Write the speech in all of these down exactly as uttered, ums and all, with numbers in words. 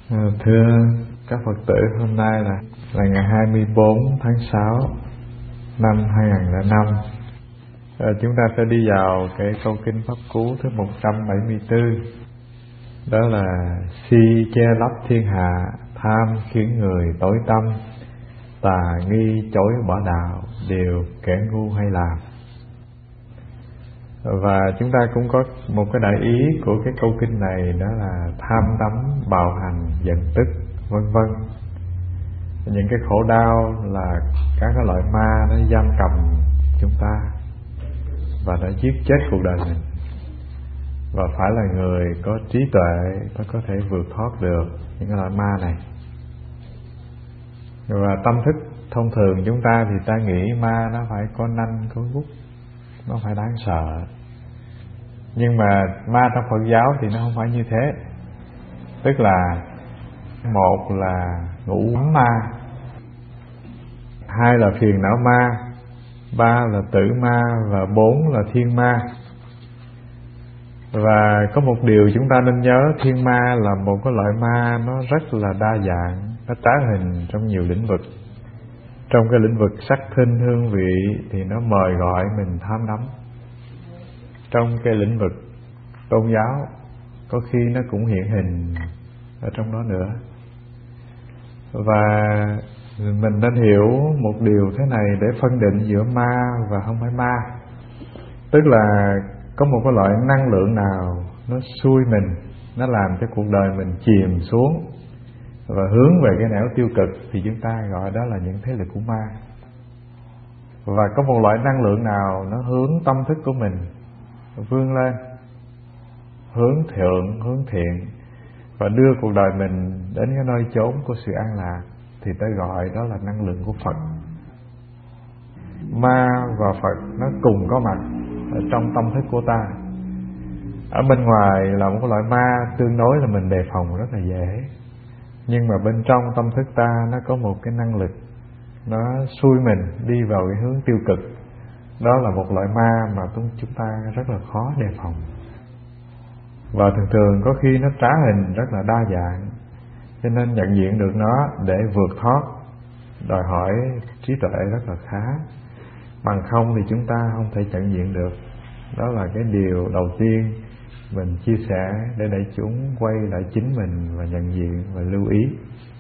À, thưa các Phật tử, hôm nay là là ngày hai mươi bốn tháng sáu năm hai nghìn lẻ năm. À, chúng ta sẽ đi vào cái câu kinh Pháp Cú thứ một trăm bảy mươi tư. Đó là si che lấp thiên hạ, tham khiến người tối tâm, tà nghi chối bỏ đạo, điều kẻ ngu hay làm. Và chúng ta cũng có một cái đại ý của cái câu kinh này, đó là tham đắm, bạo hành, giận tức, vân vân. Những cái khổ đau là các cái loại ma nó giam cầm chúng ta và nó giết chết cuộc đời mình. Và phải là người có trí tuệ mới có thể vượt thoát được những cái loại ma này. Và tâm thức thông thường chúng ta thì ta nghĩ ma nó phải có nanh có vuốt, nó phải đáng sợ. Nhưng mà ma trong Phật giáo thì nó không phải như thế. Tức là một là ngũ ấm ma, hai là phiền não ma, ba là tử ma và bốn là thiên ma. Và có một điều chúng ta nên nhớ, thiên ma là một cái loại ma nó rất là đa dạng, nó trá hình trong nhiều lĩnh vực. Trong cái lĩnh vực sắc thinh hương vị thì nó mời gọi mình tham đắm. Trong cái lĩnh vực tôn giáo có khi nó cũng hiện hình ở trong đó nữa. Và mình nên hiểu một điều thế này để phân định giữa ma và không phải ma. Tức là có một cái loại năng lượng nào nó xui mình, nó làm cho cuộc đời mình chìm xuống và hướng về cái nẻo tiêu cực, thì chúng ta gọi đó là những thế lực của ma. Và có một loại năng lượng nào nó hướng tâm thức của mình vươn lên, hướng thượng, hướng thiện, và đưa cuộc đời mình đến cái nơi chốn của sự an lạc, thì ta gọi đó là năng lượng của Phật. Ma và Phật nó cùng có mặt ở trong tâm thức của ta. Ở bên ngoài là một loại ma tương đối là mình đề phòng rất là dễ, nhưng mà bên trong tâm thức ta nó có một cái năng lực, nó xui mình đi vào cái hướng tiêu cực. Đó là một loại ma mà chúng ta rất là khó đề phòng. Và thường thường có khi nó trá hình rất là đa dạng, cho nên nhận diện được nó để vượt thoát đòi hỏi trí tuệ rất là khá. Bằng không thì chúng ta không thể nhận diện được. Đó là cái điều đầu tiên mình chia sẻ để đại chúng quay lại chính mình và nhận diện và lưu ý.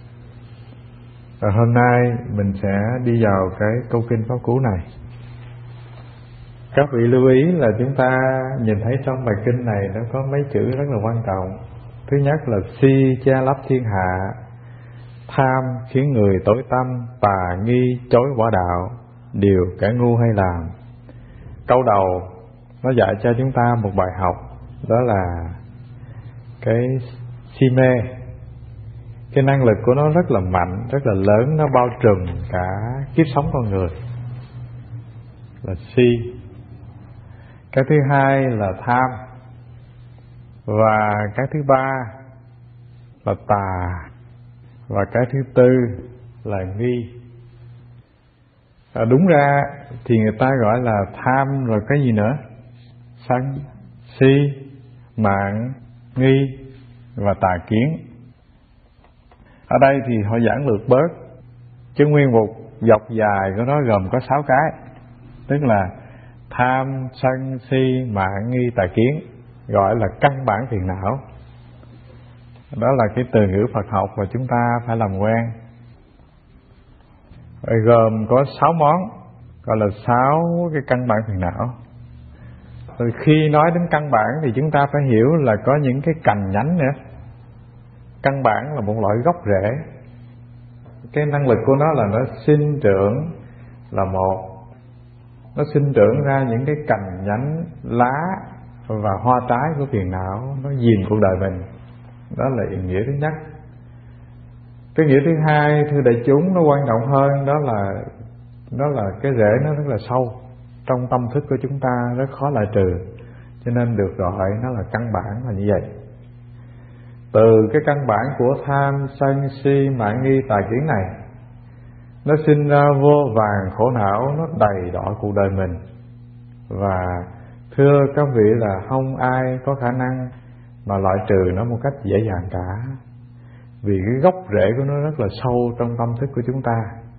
Và hôm nay mình sẽ đi vào cái câu kinh Pháp Cú này. Các vị lưu ý là chúng ta nhìn thấy trong bài kinh này nó có mấy chữ rất là quan trọng. Thứ nhất là si che lấp thiên hạ, tham khiến người tối tâm, tà nghi chối bỏ đạo, điều kẻ ngu hay làm. Câu đầu nó dạy cho chúng ta một bài học, đó là cái si mê. Cái năng lực của nó rất là mạnh, rất là lớn, nó bao trùm cả kiếp sống con người, là si. Cái thứ hai là tham. Và cái thứ ba là tà. Và cái thứ tư là nghi. À, đúng ra thì người ta gọi là tham rồi cái gì nữa? Sân, si, mạn, nghi và tà kiến. Ở đây thì họ giảng lược bớt, chứ nguyên một dọc dài của nó gồm có sáu cái. Tức là tham, sân, si, mạn, nghi, tà kiến, gọi là căn bản phiền não. Đó là cái từ ngữ Phật học mà chúng ta phải làm quen. Rồi gồm có sáu món, gọi là sáu cái căn bản phiền não. Rồi khi nói đến căn bản thì chúng ta phải hiểu là có những cái cành nhánh nữa. Căn bản là một loại gốc rễ. Cái năng lực của nó là nó sinh trưởng là một. Nó sinh trưởng ra những cái cành nhánh, lá và hoa trái của phiền não, nó dìm cuộc đời mình. Đó là ý nghĩa thứ nhất. Cái nghĩa thứ hai, thưa đại chúng, nó quan trọng hơn, đó là đó là cái rễ nó rất là sâu trong tâm thức của chúng ta, rất khó loại trừ, cho nên được gọi nó là căn bản là như vậy. Từ cái căn bản của tham, sân, si, mạn, nghi, tà kiến này, nó sinh ra vô vàn khổ não, nó đầy đọa cuộc đời mình. Và thưa các vị là không ai có khả năng mà loại trừ nó một cách dễ dàng cả. vì cái gốc rễ của nó rất là sâu trong tâm thức của chúng ta.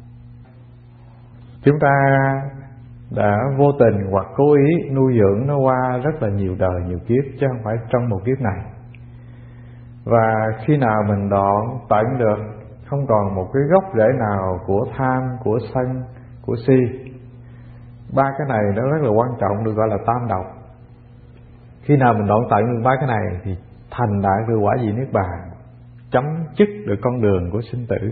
Chúng ta đã vô tình hoặc cố ý nuôi dưỡng nó qua rất là nhiều đời nhiều kiếp, chứ không phải trong một kiếp này. Và khi nào mình đoạn tận được, không còn một cái gốc rễ nào của tham, của sân, của si. Ba cái này nó rất là quan trọng, được gọi là tam độc. Khi nào mình đoạn tận được ba cái này thì thành đại được quả vị niết bàn, chấm dứt được con đường của sinh tử.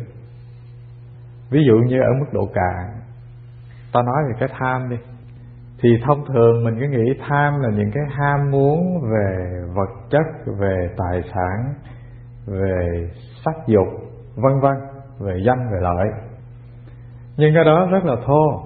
Ví dụ như ở mức độ cạn, ta nói về cái tham đi, thì thông thường mình cứ nghĩ tham là những cái ham muốn về vật chất, về tài sản, về sắc dục, vân vân, về danh, về lợi. Nhưng cái đó rất là thô.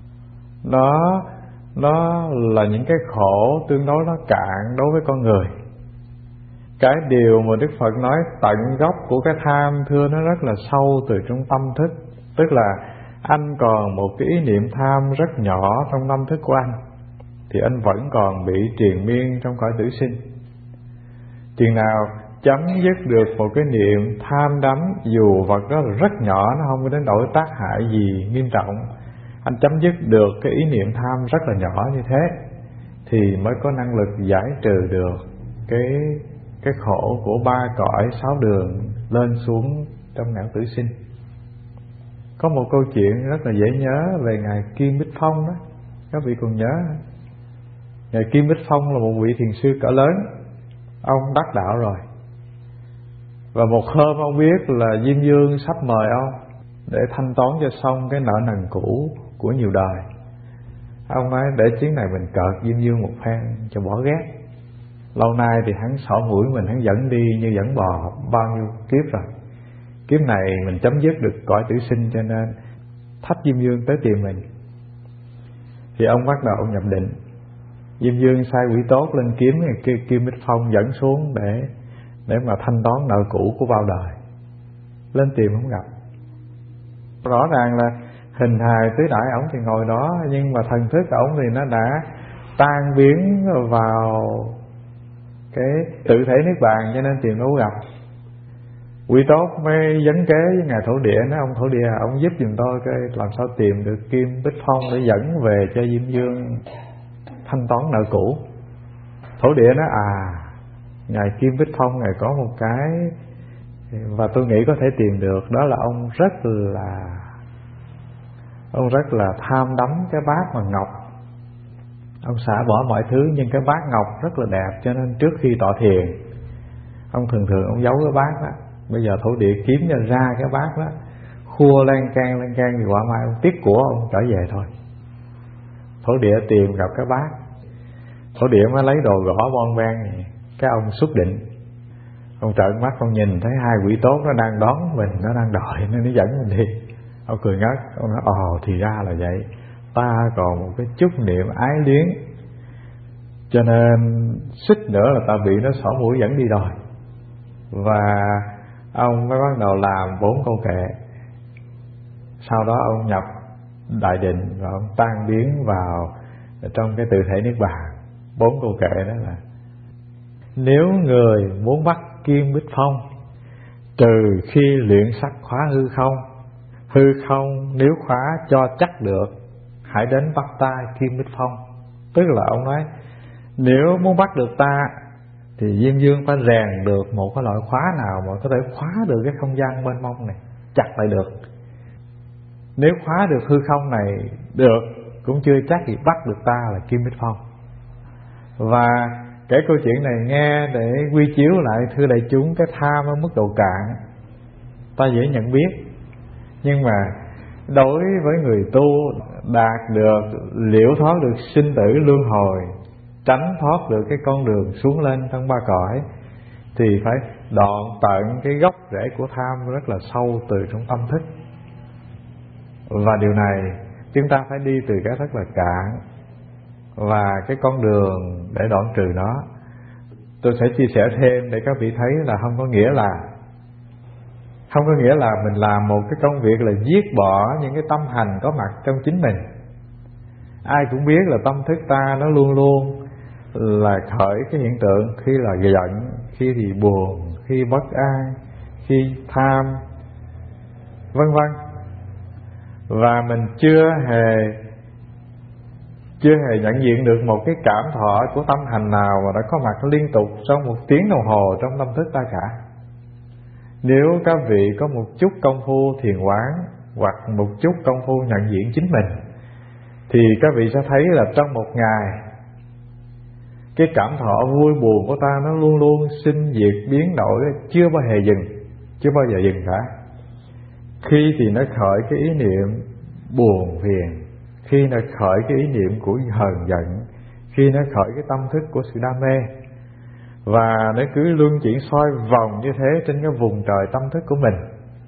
Đó, nó là những cái khổ tương đối nó cạn đối với con người. Cái điều mà Đức Phật nói tận gốc của cái tham, thưa, nó rất là sâu từ trong tâm thức. Tức là anh còn một cái ý niệm tham rất nhỏ trong tâm thức của anh, thì anh vẫn còn bị triền miên trong cõi tử sinh. Chừng nào chấm dứt được một cái niệm tham đắm, dù vật đó là rất nhỏ, nó không có đến nỗi tác hại gì nghiêm trọng, anh chấm dứt được cái ý niệm tham rất là nhỏ như thế, thì mới có năng lực giải trừ được cái cái khổ của ba cõi sáu đường lên xuống trong ngã tử sinh. Có một câu chuyện rất là dễ nhớ về Ngài Kim Bích Phong đó, các vị còn nhớ. Ngài Kim Bích Phong là một vị thiền sư cỡ lớn, ông đắc đạo rồi. Và một hôm ông biết là Diêm Vương sắp mời ông để thanh toán cho xong cái nợ nần cũ của nhiều đời. Ông nói để chuyến này mình cợt Diêm Vương một phen cho bỏ ghét. Lâu nay thì hắn xỏ mũi mình, hắn dẫn đi như dẫn bò bao nhiêu kiếp rồi. Kiếp này mình chấm dứt được cõi tử sinh, cho nên thách Diêm Vương tới tìm mình. Thì ông bắt đầu ông nhập định. Diêm Vương sai quỷ tốt lên kiếm Kim, Kim Bích Phong dẫn xuống để để mà thanh toán nợ cũ của bao đời. Lên tìm không gặp. Rõ ràng là hình hài tứ đại ổng thì ngồi đó, nhưng mà thần thức ổng thì nó đã tan biến vào cái tự thể niết bàn, cho nên tìm đâu gặp. Quỷ tốt mới vấn kế với Ngài Thổ Địa, nói ông Thổ Địa, ông giúp giùm tôi cái làm sao tìm được Kim Bích Phong để dẫn về cho Diêm Vương thanh toán nợ cũ. Thổ Địa nói à, Ngài Kim Bích Phong Ngài có một cái và tôi nghĩ có thể tìm được, đó là ông rất là ông rất là tham đắm cái bát mà ngọc. Ông xả bỏ mọi thứ, nhưng cái bát ngọc rất là đẹp, cho nên trước khi tọa thiền ông thường thường ông giấu cái bát đó. Bây giờ Thổ Địa kiếm cho ra cái bát đó, khua lan can lan can thì quả mai ông tiếc của ông trở về thôi. Thổ Địa tìm gặp cái bát, Thổ Địa mới lấy đồ gõ bon ven, cái ông xuất định. Ông trợn mắt ông nhìn thấy hai quỷ tốt nó đang đón mình, nó đang đợi nên nó dẫn mình đi. Ông cười ngất, ông nói ồ thì ra là vậy, ta còn một cái chút niệm ái luyến, cho nên xích nữa là ta bị nó xỏ mũi dẫn đi rồi. Và ông mới bắt đầu làm bốn câu kệ. Sau đó ông nhập đại định và ông tan biến vào trong cái tự thể niết bàn. Bốn câu kệ đó là: nếu người muốn bắt Kim Bích Phong, trừ khi luyện sắc khóa hư không. Hư không nếu khóa cho chắc được, hãy đến bắt ta Kim Bích Phong. Tức là ông nói nếu muốn bắt được ta thì Diêm Vương phải rèn được một cái loại khóa nào mà có thể khóa được cái không gian mênh mông này, chặt lại được. Nếu khóa được hư không này được, cũng chưa chắc gì bắt được ta là Kim Bích Phong. Và kể câu chuyện này nghe để quy chiếu lại, thưa đại chúng, cái tham ở mức độ cạn ta dễ nhận biết, nhưng mà đối với người tu đạt được liễu thoát được sinh tử luân hồi, tránh thoát được cái con đường xuống lên trong ba cõi, thì phải đoạn tận cái gốc rễ của tham rất là sâu từ trong tâm thức. Và điều này chúng ta phải đi từ cái rất là cạn, và cái con đường để đoạn trừ nó, tôi sẽ chia sẻ thêm để các vị thấy là không có nghĩa là Không có nghĩa là mình làm một cái công việc là giết bỏ những cái tâm hành có mặt trong chính mình. Ai cũng biết là tâm thức ta nó luôn luôn là khởi cái hiện tượng khi là giận, khi thì buồn, khi bất an, khi tham, vân vân. Và mình chưa hề chưa hề nhận diện được một cái cảm thọ của tâm hành nào mà đã có mặt liên tục trong một tiếng đồng hồ trong tâm thức ta cả. Nếu các vị có một chút công phu thiền quán hoặc một chút công phu nhận diện chính mình, thì các vị sẽ thấy là trong một ngày, cái cảm thọ vui buồn của ta nó luôn luôn sinh diệt biến đổi, chưa bao giờ dừng, chưa bao giờ dừng cả. Khi thì nó khởi cái ý niệm buồn phiền, khi nó khởi cái ý niệm của hờn giận, khi nó khởi cái tâm thức của sự đam mê, và nó cứ luân chuyển xoay vòng như thế trên cái vùng trời tâm thức của mình.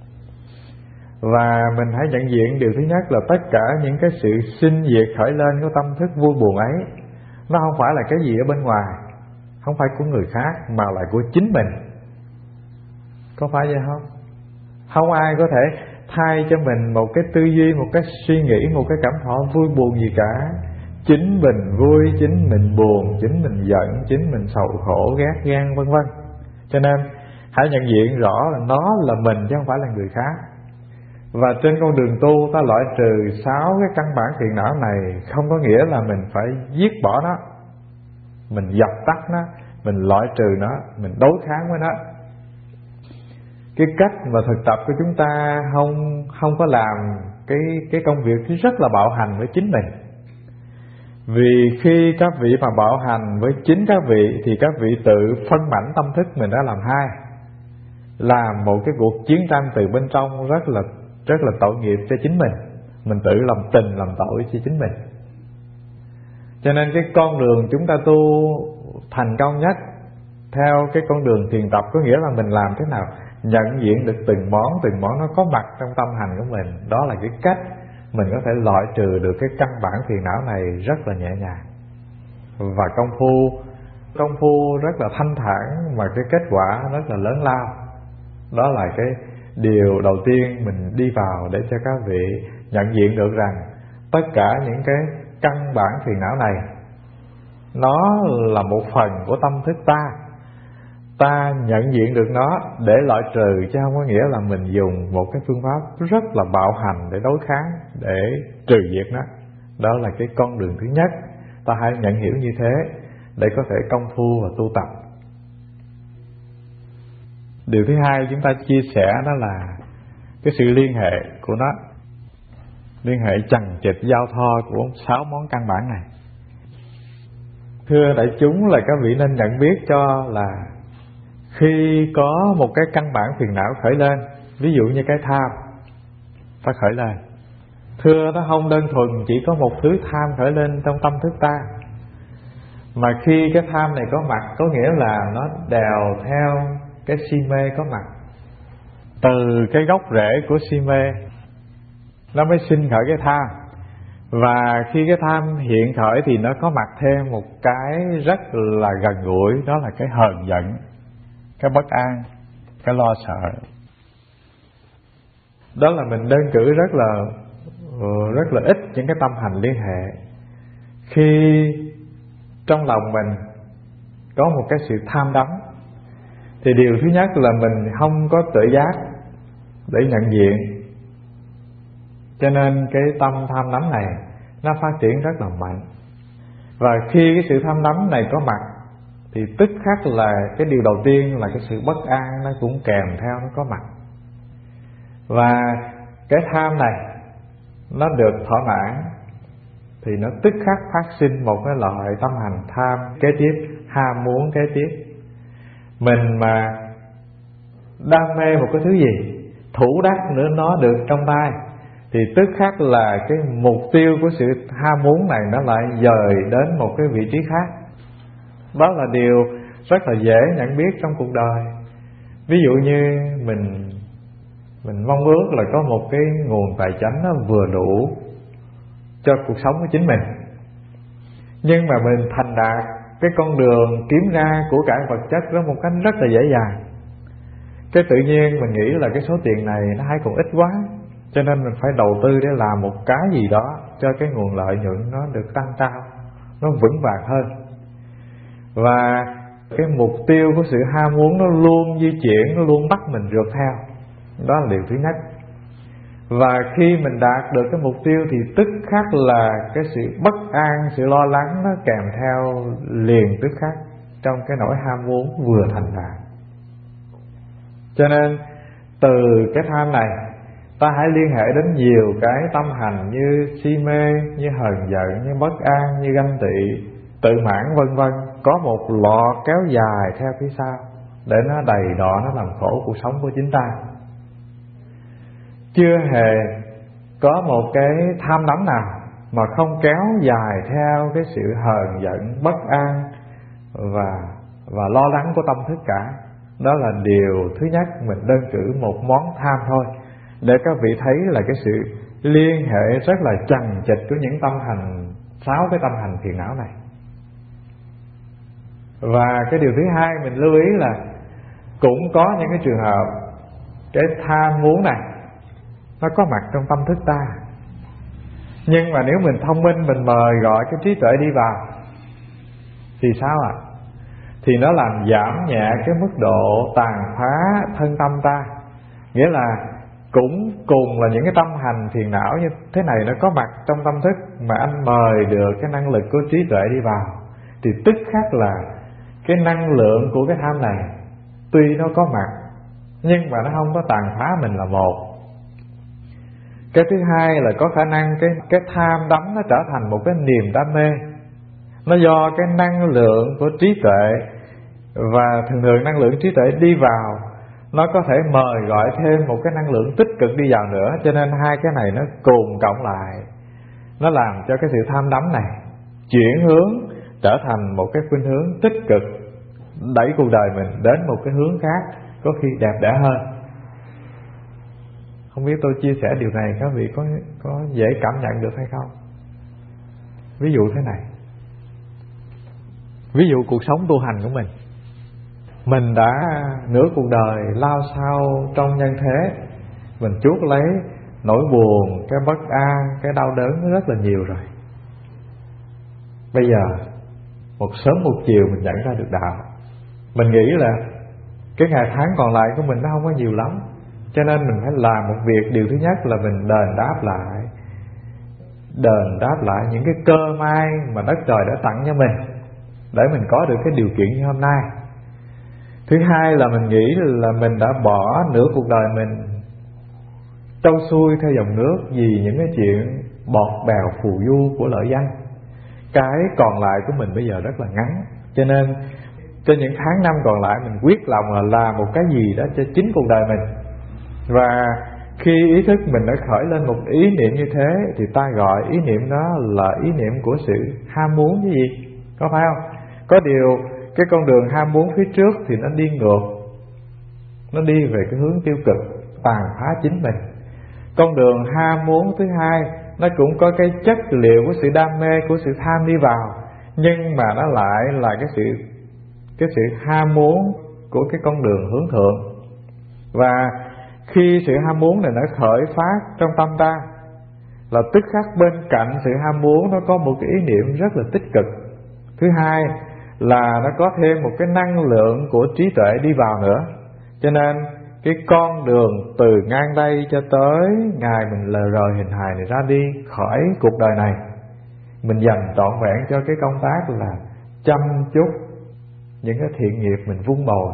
Và mình hãy nhận diện điều thứ nhất là tất cả những cái sự sinh diệt khởi lên của tâm thức vui buồn ấy, nó không phải là cái gì ở bên ngoài, không phải của người khác, mà là của chính mình. Có phải vậy không? Không ai có thể thay cho mình một cái tư duy, một cái suy nghĩ, một cái cảm thọ vui buồn gì cả. Chính mình vui, chính mình buồn, chính mình giận, chính mình sầu khổ, ghét ghen, vân vân. Cho nên hãy nhận diện rõ là nó là mình chứ không phải là người khác. Và trên con đường tu, ta loại trừ sáu cái căn bản phiền não này không có nghĩa là mình phải giết bỏ nó, mình dập tắt nó, mình loại trừ nó, mình đối kháng với nó. Cái cách mà thực tập của chúng ta không không có làm cái cái công việc rất là bạo hành với chính mình. Vì khi các vị mà bạo hành với chính các vị thì các vị tự phân mảnh tâm thức mình đã làm hai, làm một cái cuộc chiến tranh từ bên trong rất là rất là tội nghiệp cho chính mình. Mình tự làm tình làm tội cho chính mình. Cho nên cái con đường chúng ta tu thành công nhất theo cái con đường thiền tập có nghĩa là mình làm thế nào nhận diện được từng món từng món nó có mặt trong tâm hành của mình. Đó là cái cách mình có thể loại trừ được cái căn bản phiền não này rất là nhẹ nhàng. Và công phu công phu rất là thanh thản, mà cái kết quả rất là lớn lao. Đó là cái điều đầu tiên mình đi vào để cho các vị nhận diện được rằng tất cả những cái căn bản phiền não này nó là một phần của tâm thức ta. Ta nhận diện được nó để loại trừ, chứ không có nghĩa là mình dùng một cái phương pháp rất là bạo hành để đối kháng, để trừ diệt nó. Đó là cái con đường thứ nhất. Ta hãy nhận hiểu như thế để có thể công phu và tu tập. Điều thứ hai chúng ta chia sẻ đó là cái sự liên hệ của nó, liên hệ chằng chịt giao thoa của sáu món căn bản này. Thưa đại chúng, là các vị nên nhận biết cho là khi có một cái căn bản phiền não khởi lên, ví dụ như cái tham, ta khởi lên. Thưa, nó không đơn thuần chỉ có một thứ tham khởi lên trong tâm thức ta, mà khi cái tham này có mặt có nghĩa là nó đèo theo cái si mê có mặt. Từ cái gốc rễ của si mê nó mới sinh khởi cái tham. Và khi cái tham hiện khởi thì nó có mặt thêm một cái rất là gần gũi, đó là cái hờn giận, cái bất an, cái lo sợ. Đó là mình đơn cử rất là rất là ít những cái tâm hành liên hệ. Khi trong lòng mình có một cái sự tham đắm thì điều thứ nhất là mình không có tự giác để nhận diện. Cho nên cái tâm tham đắm này nó phát triển rất là mạnh. Và khi cái sự tham đắm này có mặt thì tức khắc là cái điều đầu tiên là cái sự bất an nó cũng kèm theo, nó có mặt. Và cái tham này nó được thỏa mãn thì nó tức khắc phát sinh một cái loại tâm hành tham kế tiếp, ham muốn kế tiếp. Mình mà đam mê một cái thứ gì, thủ đắc nữa nó được trong tay, thì tức khắc là cái mục tiêu của sự ham muốn này nó lại dời đến một cái vị trí khác. Đó là điều rất là dễ nhận biết trong cuộc đời. Ví dụ như mình mình mong ước là có một cái nguồn tài chính nó vừa đủ cho cuộc sống của chính mình, nhưng mà mình thành đạt cái con đường kiếm ra của cải vật chất đó một cách rất là dễ dàng. Cái tự nhiên mình nghĩ là cái số tiền này nó hay còn ít quá, cho nên mình phải đầu tư để làm một cái gì đó cho cái nguồn lợi nhuận nó được tăng cao, nó vững vàng hơn. Và cái mục tiêu của sự ham muốn nó luôn di chuyển, nó luôn bắt mình rượt theo. Đó là điều thứ nhất. Và khi mình đạt được cái mục tiêu thì tức khắc là cái sự bất an, sự lo lắng nó kèm theo liền tức khắc trong cái nỗi ham muốn vừa thành đạt. Cho nên từ cái tham này ta hãy liên hệ đến nhiều cái tâm hành như si mê, như hờn giận, như bất an, như ganh tị, tự mãn vân vân, có một loạt kéo dài theo phía sau để nó đầy đọa, nó làm khổ cuộc sống của chính ta. Chưa hề có một cái tham đắm nào mà không kéo dài theo cái sự hờn giận, bất an và và lo lắng của tâm thức cả. Đó là điều thứ nhất, mình đơn cử một món tham thôi để các vị thấy là cái sự liên hệ rất là chằng chịt của những tâm hành, sáu cái tâm hành phiền não này. Và cái điều thứ hai mình lưu ý là cũng có những cái trường hợp cái tham muốn này nó có mặt trong tâm thức ta, nhưng mà nếu mình thông minh, mình mời gọi cái trí tuệ đi vào thì sao ạ? À? Thì nó làm giảm nhẹ cái mức độ tàn phá thân tâm ta. Nghĩa là cũng cùng là những cái tâm hành phiền não như thế này nó có mặt trong tâm thức, mà anh mời được cái năng lực của trí tuệ đi vào thì tức khắc là cái năng lượng của cái tham này tuy nó có mặt nhưng mà nó không có tàn phá mình là một. Cái thứ hai là có khả năng cái cái tham đắm nó trở thành một cái niềm đam mê. Nó do cái năng lượng của trí tuệ, và thường thường năng lượng trí tuệ đi vào nó có thể mời gọi thêm một cái năng lượng tích cực đi vào nữa. Cho nên hai cái này nó cùng cộng lại, nó làm cho cái sự tham đắm này chuyển hướng trở thành một cái khuynh hướng tích cực, đẩy cuộc đời mình đến một cái hướng khác, có khi đẹp đẽ hơn. Không biết tôi chia sẻ điều này các vị có có dễ cảm nhận được hay không? Ví dụ thế này, ví dụ cuộc sống tu hành của mình, mình đã nửa cuộc đời lao sao trong nhân thế, mình chuốc lấy nỗi buồn, cái bất an, cái đau đớn rất là nhiều rồi. Bây giờ một sớm một chiều mình nhận ra được đạo, mình nghĩ là cái ngày tháng còn lại của mình nó không có nhiều lắm, cho nên mình phải làm một việc. Điều thứ nhất là mình đền đáp lại Đền đáp lại những cái cơ may mà đất trời đã tặng cho mình, để mình có được cái điều kiện như hôm nay. Thứ hai là mình nghĩ là mình đã bỏ nửa cuộc đời mình trâu xuôi theo dòng nước vì những cái chuyện bọt bèo phù du của lợi danh. Cái còn lại của mình bây giờ rất là ngắn, cho nên cho những tháng năm còn lại mình quyết lòng là làm một cái gì đó cho chính cuộc đời mình. Và khi ý thức mình đã khởi lên một ý niệm như thế thì ta gọi ý niệm đó là ý niệm của sự ham muốn chứ gì, có phải không? Có điều cái con đường ham muốn phía trước thì nó đi ngược, nó đi về cái hướng tiêu cực, tàn phá chính mình. Con đường ham muốn thứ hai nó cũng có cái chất liệu của sự đam mê, của sự tham đi vào, nhưng mà nó lại là cái sự cái sự ham muốn của cái con đường hướng thượng. Và khi sự ham muốn này nó khởi phát trong tâm ta là tức khắc bên cạnh sự ham muốn nó có một cái ý niệm rất là tích cực. Thứ hai là nó có thêm một cái năng lượng của trí tuệ đi vào nữa. Cho nên cái con đường từ ngang đây cho tới ngày mình lờ rời hình hài này ra đi khỏi cuộc đời này, mình dành trọn vẹn cho cái công tác là chăm chút những cái thiện nghiệp mình vun bồi.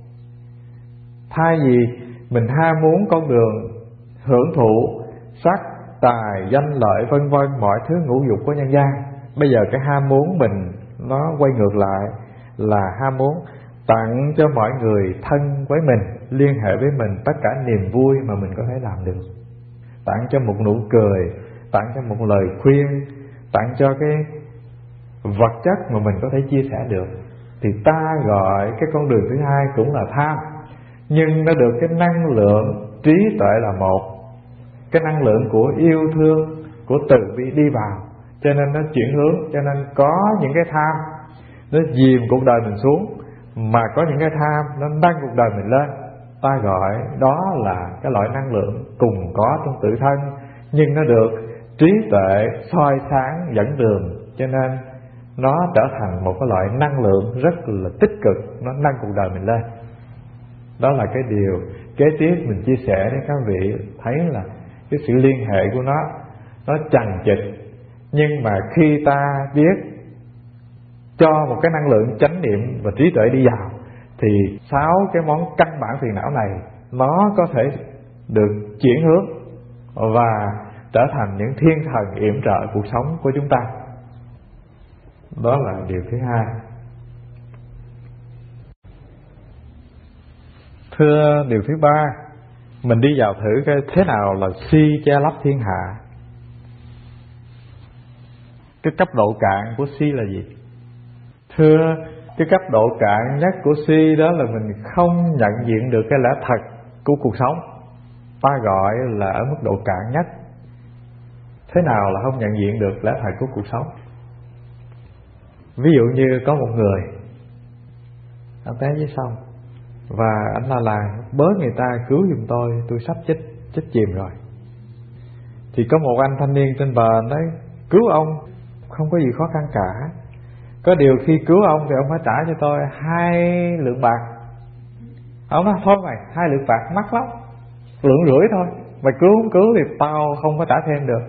Thay vì mình ham muốn con đường hưởng thụ sắc, tài, danh lợi vân vân, mọi thứ ngũ dục của nhân gian, bây giờ cái ham muốn mình nó quay ngược lại là ham muốn tặng cho mọi người thân với mình, liên hệ với mình tất cả niềm vui mà mình có thể làm được. Tặng cho một nụ cười, tặng cho một lời khuyên, tặng cho cái vật chất mà mình có thể chia sẻ được. Thì ta gọi cái con đường thứ hai cũng là tham, nhưng nó được cái năng lượng trí tuệ là một, cái năng lượng của yêu thương, của từ bi đi vào, cho nên nó chuyển hướng. Cho nên có những cái tham nó dìm cuộc đời mình xuống, mà có những cái tham nó nâng cuộc đời mình lên. Ta gọi đó là cái loại năng lượng cùng có trong tự thân, nhưng nó được trí tuệ soi sáng dẫn đường. Cho nên nó trở thành một cái loại năng lượng rất là tích cực, nó nâng cuộc đời mình lên. Đó là cái điều kế tiếp mình chia sẻ với các vị, thấy là cái sự liên hệ của nó nó chằng chịt, nhưng mà khi ta biết cho một cái năng lượng chánh niệm và trí tuệ đi vào thì sáu cái món căn bản phiền não này nó có thể được chuyển hướng và trở thành những thiên thần yểm trợ cuộc sống của chúng ta. Đó là điều thứ hai. Thưa điều thứ ba, mình đi vào thử cái thế nào là si che lấp thiên hạ. Cái cấp độ cạn của si là gì? Thưa, cái cấp độ cạn nhất của si đó là mình không nhận diện được cái lẽ thật của cuộc sống. Ta gọi là ở mức độ cạn nhất. Thế nào là không nhận diện được lẽ thật của cuộc sống? Ví dụ như có một người, anh té dưới sông và anh la làng bớ người ta cứu giùm tôi, tôi sắp chết chết chìm rồi. Thì có một anh thanh niên trên bờ đấy cứu ông, không có gì khó khăn cả. Có điều khi cứu ông thì ông phải trả cho tôi hai lượng bạc. Ông nói thôi mày, hai lượng bạc mắc lắm, lượng rưỡi thôi, mày cứu không cứu thì tao không có trả thêm được.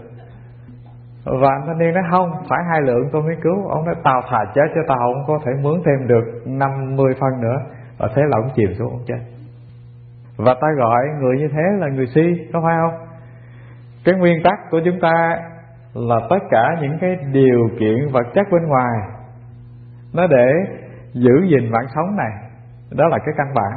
Và anh thanh niên nói không, phải hai lượng tôi mới cứu. Ông nói tao thà chết cho tao không có thể mướn thêm được năm mươi phân nữa. Và thế là ông chìm xuống, ông chết. Và ta gọi người như thế là người si, có phải không? Cái nguyên tắc của chúng ta là tất cả những cái điều kiện vật chất bên ngoài nó để giữ gìn mạng sống này. Đó là cái căn bản.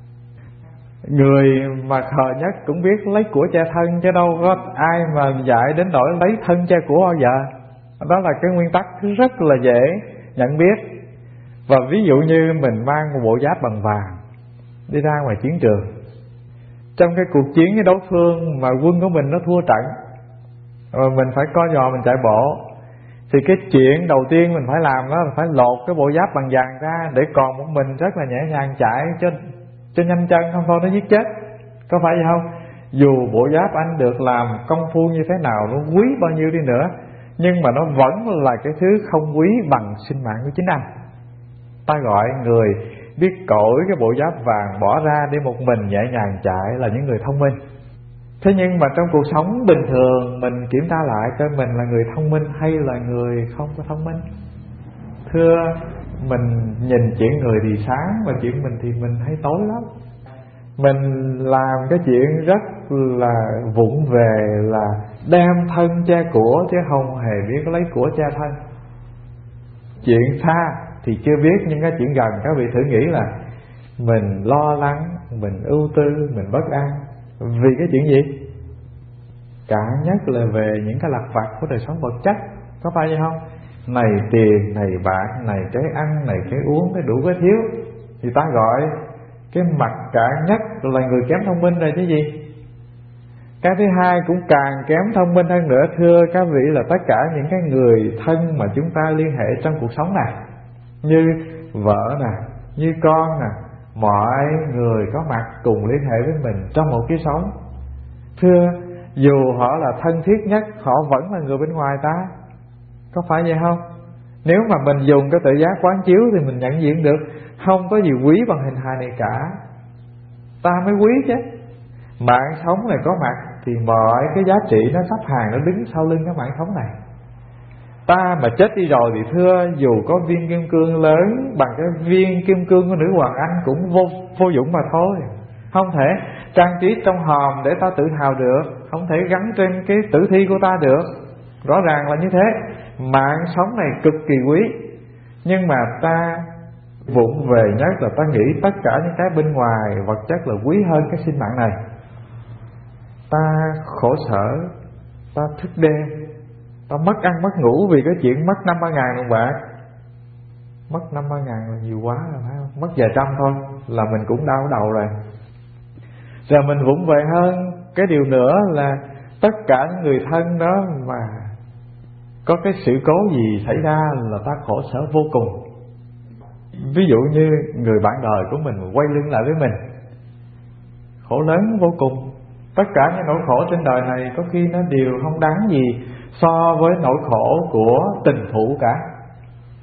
Người mà khờ nhất cũng biết lấy của che thân, chứ đâu có ai mà dạy đến nỗi lấy thân che của bao giờ. Đó là cái nguyên tắc rất là dễ nhận biết. Và ví dụ như mình mang một bộ giáp bằng vàng đi ra ngoài chiến trường, trong cái cuộc chiến với đối phương mà quân của mình nó thua trận, rồi mình phải co giò mình chạy bộ, thì cái chuyện đầu tiên mình phải làm đó là phải lột cái bộ giáp bằng vàng ra, để còn một mình rất là nhẹ nhàng chạy cho cho nhanh chân, không thôi nó giết chết. Có phải vậy không? Dù bộ giáp anh được làm công phu như thế nào, nó quý bao nhiêu đi nữa, nhưng mà nó vẫn là cái thứ không quý bằng sinh mạng của chính anh. Ta gọi người biết cởi cái bộ giáp vàng bỏ ra để một mình nhẹ nhàng chạy là những người thông minh. Thế nhưng mà trong cuộc sống bình thường, mình kiểm tra lại coi mình là người thông minh hay là người không có thông minh. Thưa, mình nhìn chuyện người thì sáng, mà chuyện mình thì mình thấy tối lắm. Mình làm cái chuyện rất là vụng về là đem thân che của, chứ không hề biết lấy của che thân. Chuyện xa thì chưa biết, nhưng cái chuyện gần các vị thử nghĩ là mình lo lắng, mình ưu tư, mình bất an vì cái chuyện gì? Cả nhất là về những cái lặt vặt của đời sống vật chất, có phải vậy không? Này tiền, này bạc, này cái ăn, này cái uống, cái đủ cái thiếu. Thì ta gọi cái mặt cả nhất là người kém thông minh rồi chứ gì. Cái thứ hai cũng càng kém thông minh hơn nữa, thưa các vị, là tất cả những cái người thân mà chúng ta liên hệ trong cuộc sống này, như vợ nè, như con nè, mọi người có mặt cùng liên hệ với mình trong một kiếp sống. Thưa, dù họ là thân thiết nhất, họ vẫn là người bên ngoài ta, có phải vậy không? Nếu mà mình dùng cái tự giác quán chiếu thì mình nhận diện được không có gì quý bằng hình hài này cả, ta mới quý chứ. Mạng sống này có mặt thì mọi cái giá trị nó sắp hàng, nó đứng sau lưng cái mạng sống này. Ta mà chết đi rồi thì thưa, dù có viên kim cương lớn bằng cái viên kim cương của nữ hoàng Anh cũng vô, vô dụng mà thôi. Không thể trang trí trong hòm để ta tự hào được, không thể gắn trên cái tử thi của ta được. Rõ ràng là như thế. Mạng sống này cực kỳ quý, nhưng mà ta vụng về nhất là ta nghĩ tất cả những cái bên ngoài vật chất là quý hơn cái sinh mạng này. Ta khổ sở, ta thức đêm, ta mất ăn mất ngủ vì cái chuyện mất năm ba ngàn đồng bạc. Mất năm ba ngàn là nhiều quá rồi phải không? Mất vài trăm thôi là mình cũng đau đầu rồi. Rồi mình vụng về hơn cái điều nữa là tất cả những người thân đó mà có cái sự cố gì xảy ra là ta khổ sở vô cùng. Ví dụ như người bạn đời của mình quay lưng lại với mình, khổ lớn vô cùng. Tất cả những nỗi khổ trên đời này có khi nó đều không đáng gì so với nỗi khổ của tình phụ cả.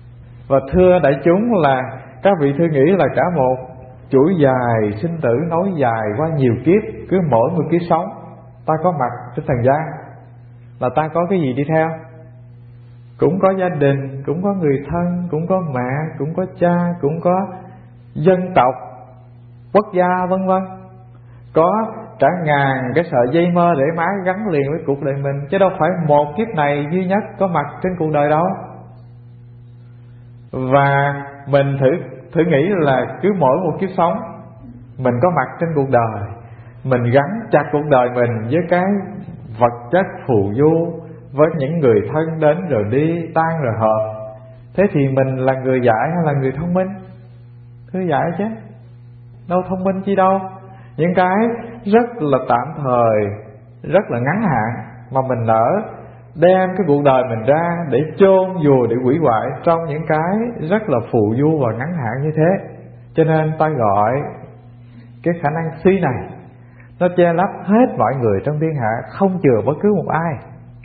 Và thưa đại chúng là các vị thử nghĩ là cả một chuỗi dài sinh tử nối dài qua nhiều kiếp, cứ mỗi một kiếp sống ta có mặt trên trần gian là ta có cái gì đi theo? Cũng có gia đình, cũng có người thân, cũng có mẹ, cũng có cha, cũng có dân tộc, quốc gia vân vân. Có cả ngàn cái sợi dây mơ để mái gắn liền với cuộc đời mình, chứ đâu phải một kiếp này duy nhất có mặt trên cuộc đời đâu. Và mình thử thử nghĩ là cứ mỗi một kiếp sống mình có mặt trên cuộc đời, mình gắn chặt cuộc đời mình với cái vật chất phù du, với những người thân đến rồi đi, tan rồi hợp. Thế thì mình là người dại hay là người thông minh? Thưa dại chứ, đâu thông minh chi đâu. Những cái rất là tạm thời, rất là ngắn hạn mà mình nỡ đem cái cuộc đời mình ra để chôn vùi, để hủy hoại trong những cái rất là phù du và ngắn hạn như thế. Cho nên ta gọi cái khả năng si này nó che lấp hết mọi người trong thiên hạ, không chừa bất cứ một ai.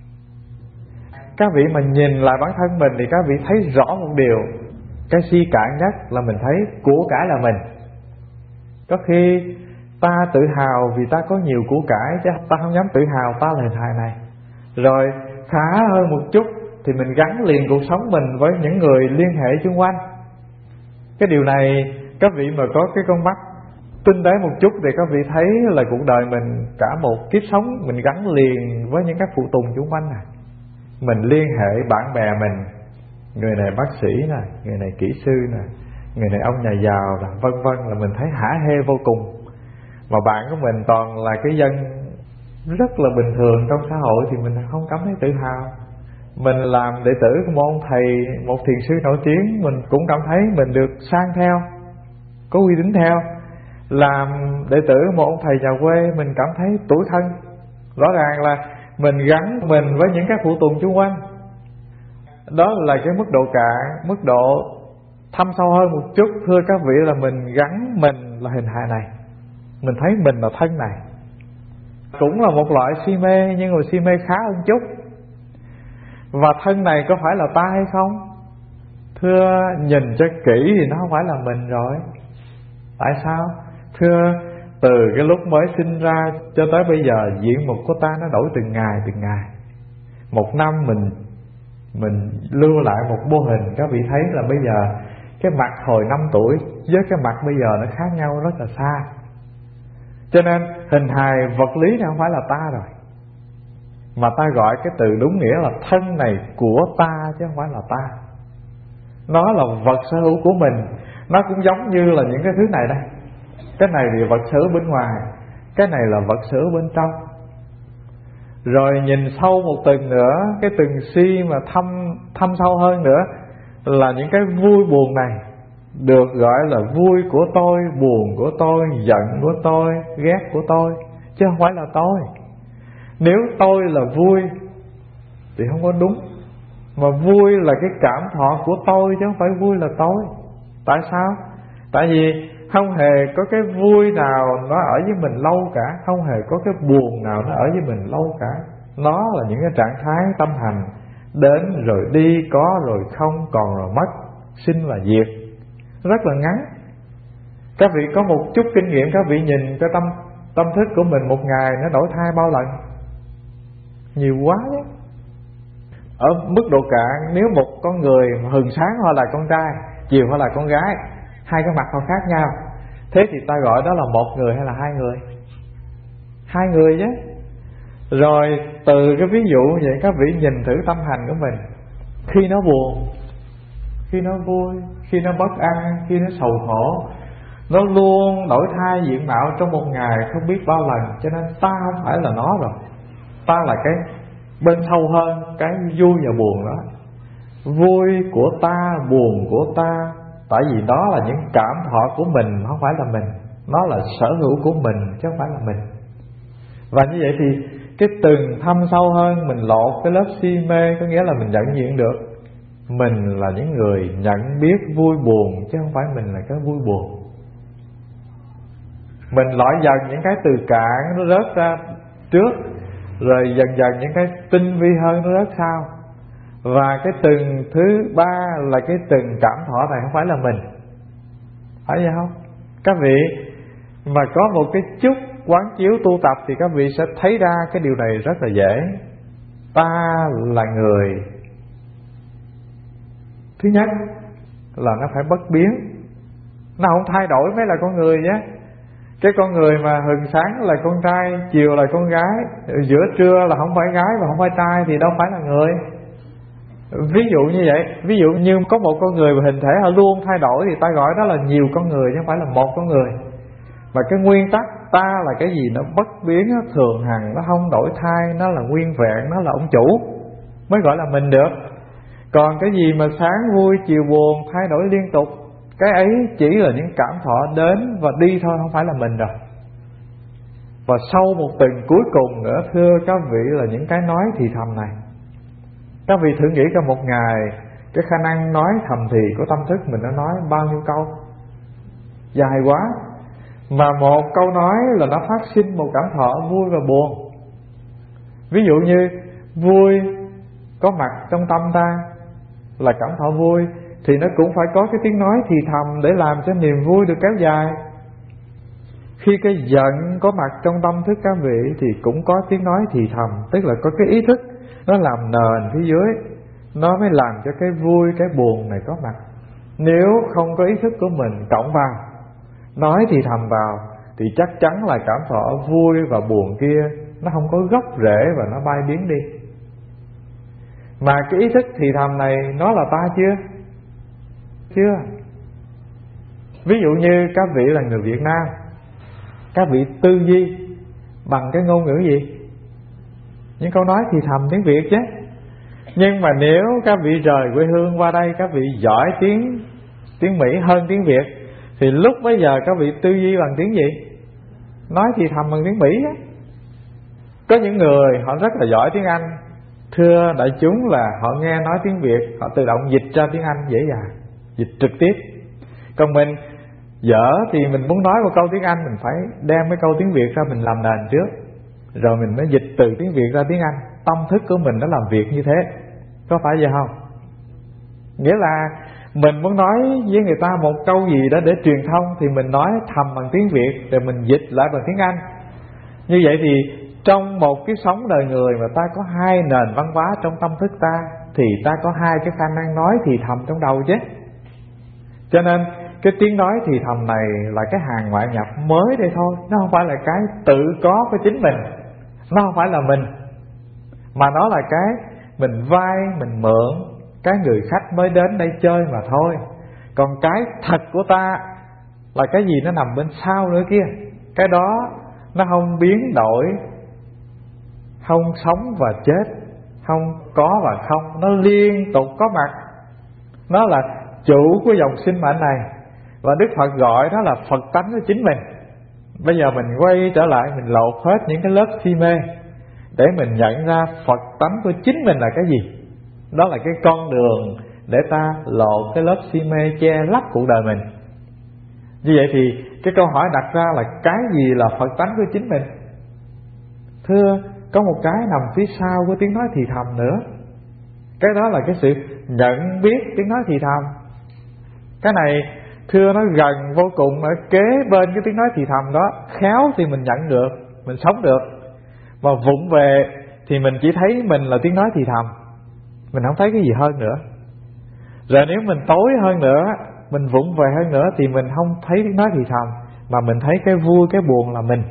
Các vị mà nhìn lại bản thân mình thì các vị thấy rõ một điều, cái si cạn nhất là mình thấy của cải là mình. Có khi ta tự hào vì ta có nhiều của cải, chứ ta không dám tự hào ta là hình hài này. Rồi khá hơn một chút thì mình gắn liền cuộc sống mình với những người liên hệ xung quanh. Cái điều này các vị mà có cái con mắt tinh tế một chút thì các vị thấy là cuộc đời mình cả một kiếp sống mình gắn liền với những các phụ tùng xung quanh này. Mình liên hệ bạn bè mình, người này bác sĩ nè, người này kỹ sư nè, người này ông nhà giàu nè, vân vân, là mình thấy hả hê vô cùng. Mà bạn của mình toàn là cái dân rất là bình thường trong xã hội thì mình không cảm thấy tự hào. Mình làm đệ tử của một ông thầy, một thiền sư nổi tiếng, mình cũng cảm thấy mình được sang theo, có uy tín theo. Làm đệ tử của một ông thầy nhà quê, mình cảm thấy tủi thân. Rõ ràng là mình gắn mình với những các phụ tùng xung quanh. Đó là cái mức độ cạn. Mức độ thâm sâu hơn một chút, thưa các vị, là mình gắn mình là hình hài này, mình thấy mình là thân này. Cũng là một loại si mê, nhưng mà si mê khá hơn chút. Và thân này có phải là ta hay không? Thưa, nhìn cho kỹ thì nó không phải là mình rồi. Tại sao? Thưa, từ cái lúc mới sinh ra cho tới bây giờ, diện mục của ta nó đổi từng ngày từng ngày. Một năm mình mình lưu lại một mô hình, các vị thấy là bây giờ cái mặt hồi năm tuổi với cái mặt bây giờ nó khác nhau rất là xa. Cho nên hình hài vật lý này không phải là ta rồi, mà ta gọi cái từ đúng nghĩa là thân này của ta chứ không phải là ta. Nó là vật sở hữu của mình. Nó cũng giống như là những cái thứ này đây. Cái này thì vật sở hữu bên ngoài, cái này là vật sở hữu bên trong. Rồi nhìn sâu một tầng nữa, cái tầng si mà thâm, thâm sâu hơn nữa, là những cái vui buồn này được gọi là vui của tôi, buồn của tôi, giận của tôi, ghét của tôi, chứ không phải là tôi. Nếu tôi là vui thì không có đúng, mà vui là cái cảm thọ của tôi chứ không phải vui là tôi. Tại sao? Tại vì không hề có cái vui nào nó ở với mình lâu cả, không hề có cái buồn nào nó ở với mình lâu cả. Nó là những cái trạng thái tâm hành, đến rồi đi, có rồi không, còn rồi mất, sinh và diệt, rất là ngắn. Các vị có một chút kinh nghiệm, các vị nhìn cái tâm tâm thức của mình một ngày nó đổi thay bao lần? Nhiều quá đấy. Ở mức độ cạn, nếu một con người hừng sáng họ là con trai, chiều họ là con gái, hai cái mặt họ khác nhau, thế thì ta gọi đó là một người hay là hai người? Hai người chứ. Rồi từ cái ví dụ vậy, các vị nhìn thử tâm hành của mình. Khi nó buồn, khi nó vui, khi nó bất an, khi nó sầu khổ, nó luôn đổi thay diện mạo trong một ngày không biết bao lần. Cho nên ta không phải là nó rồi, ta là cái bên sâu hơn cái vui và buồn đó. Vui của ta, buồn của ta, tại vì đó là những cảm thọ của mình, không phải là mình. Nó là sở hữu của mình chứ không phải là mình. Và như vậy thì cái từng thâm sâu hơn, mình lột cái lớp si mê, có nghĩa là mình nhận diện được mình là những người nhận biết vui buồn, chứ không phải mình là cái vui buồn. Mình loại dần những cái từ cạn nó rớt ra trước, rồi dần dần những cái tinh vi hơn nó rớt sau. Và cái từng thứ ba là cái từng cảm thọ này không phải là mình. Phải vậy không? Các vị mà có một cái chút quán chiếu tu tập thì các vị sẽ thấy ra cái điều này rất là dễ. Ta là người. Thứ nhất là nó phải bất biến, nó không thay đổi mới là con người nhé. Cái con người mà hừng sáng là con trai, chiều là con gái, giữa trưa là không phải gái và không phải trai thì đâu phải là người. Ví dụ như vậy, ví dụ như có một con người mà hình thể họ luôn thay đổi thì ta gọi đó là nhiều con người chứ không phải là một con người. Mà cái nguyên tắc ta là cái gì nó bất biến, nó thường hằng, nó không đổi thay, nó là nguyên vẹn, nó là ông chủ mới gọi là mình được. Còn cái gì mà sáng vui chiều buồn thay đổi liên tục, cái ấy chỉ là những cảm thọ đến và đi thôi, không phải là mình rồi. Và sau một tuần cuối cùng nữa, thưa các vị, là những cái nói thì thầm này. Các vị thử nghĩ cả một ngày, cái khả năng nói thầm thì của tâm thức mình đã nói bao nhiêu câu? Dài quá. Mà một câu nói là nó phát sinh một cảm thọ vui và buồn. Ví dụ như vui có mặt trong tâm ta là cảm thọ vui, thì nó cũng phải có cái tiếng nói thì thầm để làm cho niềm vui được kéo dài. Khi cái giận có mặt trong tâm thức các vị thì cũng có tiếng nói thì thầm, tức là có cái ý thức nó làm nền phía dưới, nó mới làm cho cái vui cái buồn này có mặt. Nếu không có ý thức của mình cộng vào, nói thì thầm vào, thì chắc chắn là cảm thọ vui và buồn kia nó không có gốc rễ và nó bay biến đi. Mà cái ý thức thì thầm này nó là ta chưa? Chưa. Ví dụ như các vị là người Việt Nam, các vị tư duy bằng cái ngôn ngữ gì? Những câu nói thì thầm tiếng Việt chứ. Nhưng mà nếu các vị rời quê hương qua đây, các vị giỏi tiếng tiếng Mỹ hơn tiếng Việt, thì lúc bấy giờ các vị tư duy bằng tiếng gì? Nói thì thầm bằng tiếng Mỹ á. Có những người họ rất là giỏi tiếng Anh, thưa đại chúng, là họ nghe nói tiếng Việt, họ tự động dịch ra tiếng Anh dễ dàng, dịch trực tiếp. Còn mình dở thì mình muốn nói một câu tiếng Anh, mình phải đem cái câu tiếng Việt ra mình làm nền trước, rồi mình mới dịch từ tiếng Việt ra tiếng Anh. Tâm thức của mình nó làm việc như thế, có phải vậy không? Nghĩa là mình muốn nói với người ta một câu gì đó để truyền thông thì mình nói thầm bằng tiếng Việt, rồi mình dịch lại bằng tiếng Anh. Như vậy thì trong một cái sống đời người mà ta có hai nền văn hóa trong tâm thức ta, thì ta có hai cái khả năng nói thì thầm trong đầu chứ. Cho nên cái tiếng nói thì thầm này là cái hàng ngoại nhập mới đây thôi, nó không phải là cái tự có của chính mình, nó không phải là mình, mà nó là cái mình vay, mình mượn cái người khách mới đến đây chơi mà thôi. Còn cái thật của ta là cái gì nó nằm bên sau nữa kia. Cái đó nó không biến đổi, không sống và chết, không có và không, nó liên tục có mặt. Nó là chủ của dòng sinh mệnh này, và Đức Phật gọi đó là Phật tánh của chính mình. Bây giờ mình quay trở lại, mình lột hết những cái lớp si mê để mình nhận ra Phật tánh của chính mình là cái gì. Đó là cái con đường để ta lột cái lớp si mê che lấp cuộc đời mình. Như vậy thì cái câu hỏi đặt ra là cái gì là Phật tánh của chính mình? Thưa, có một cái nằm phía sau của tiếng nói thì thầm nữa. Cái đó là cái sự nhận biết tiếng nói thì thầm. Cái này thưa nó gần vô cùng, ở kế bên cái tiếng nói thì thầm đó. Khéo thì mình nhận được, mình sống được. Mà vụng về thì mình chỉ thấy mình là tiếng nói thì thầm, mình không thấy cái gì hơn nữa. Rồi nếu mình tối hơn nữa, mình vụng về hơn nữa, thì mình không thấy tiếng nói thì thầm, mà mình thấy cái vui cái buồn là mình.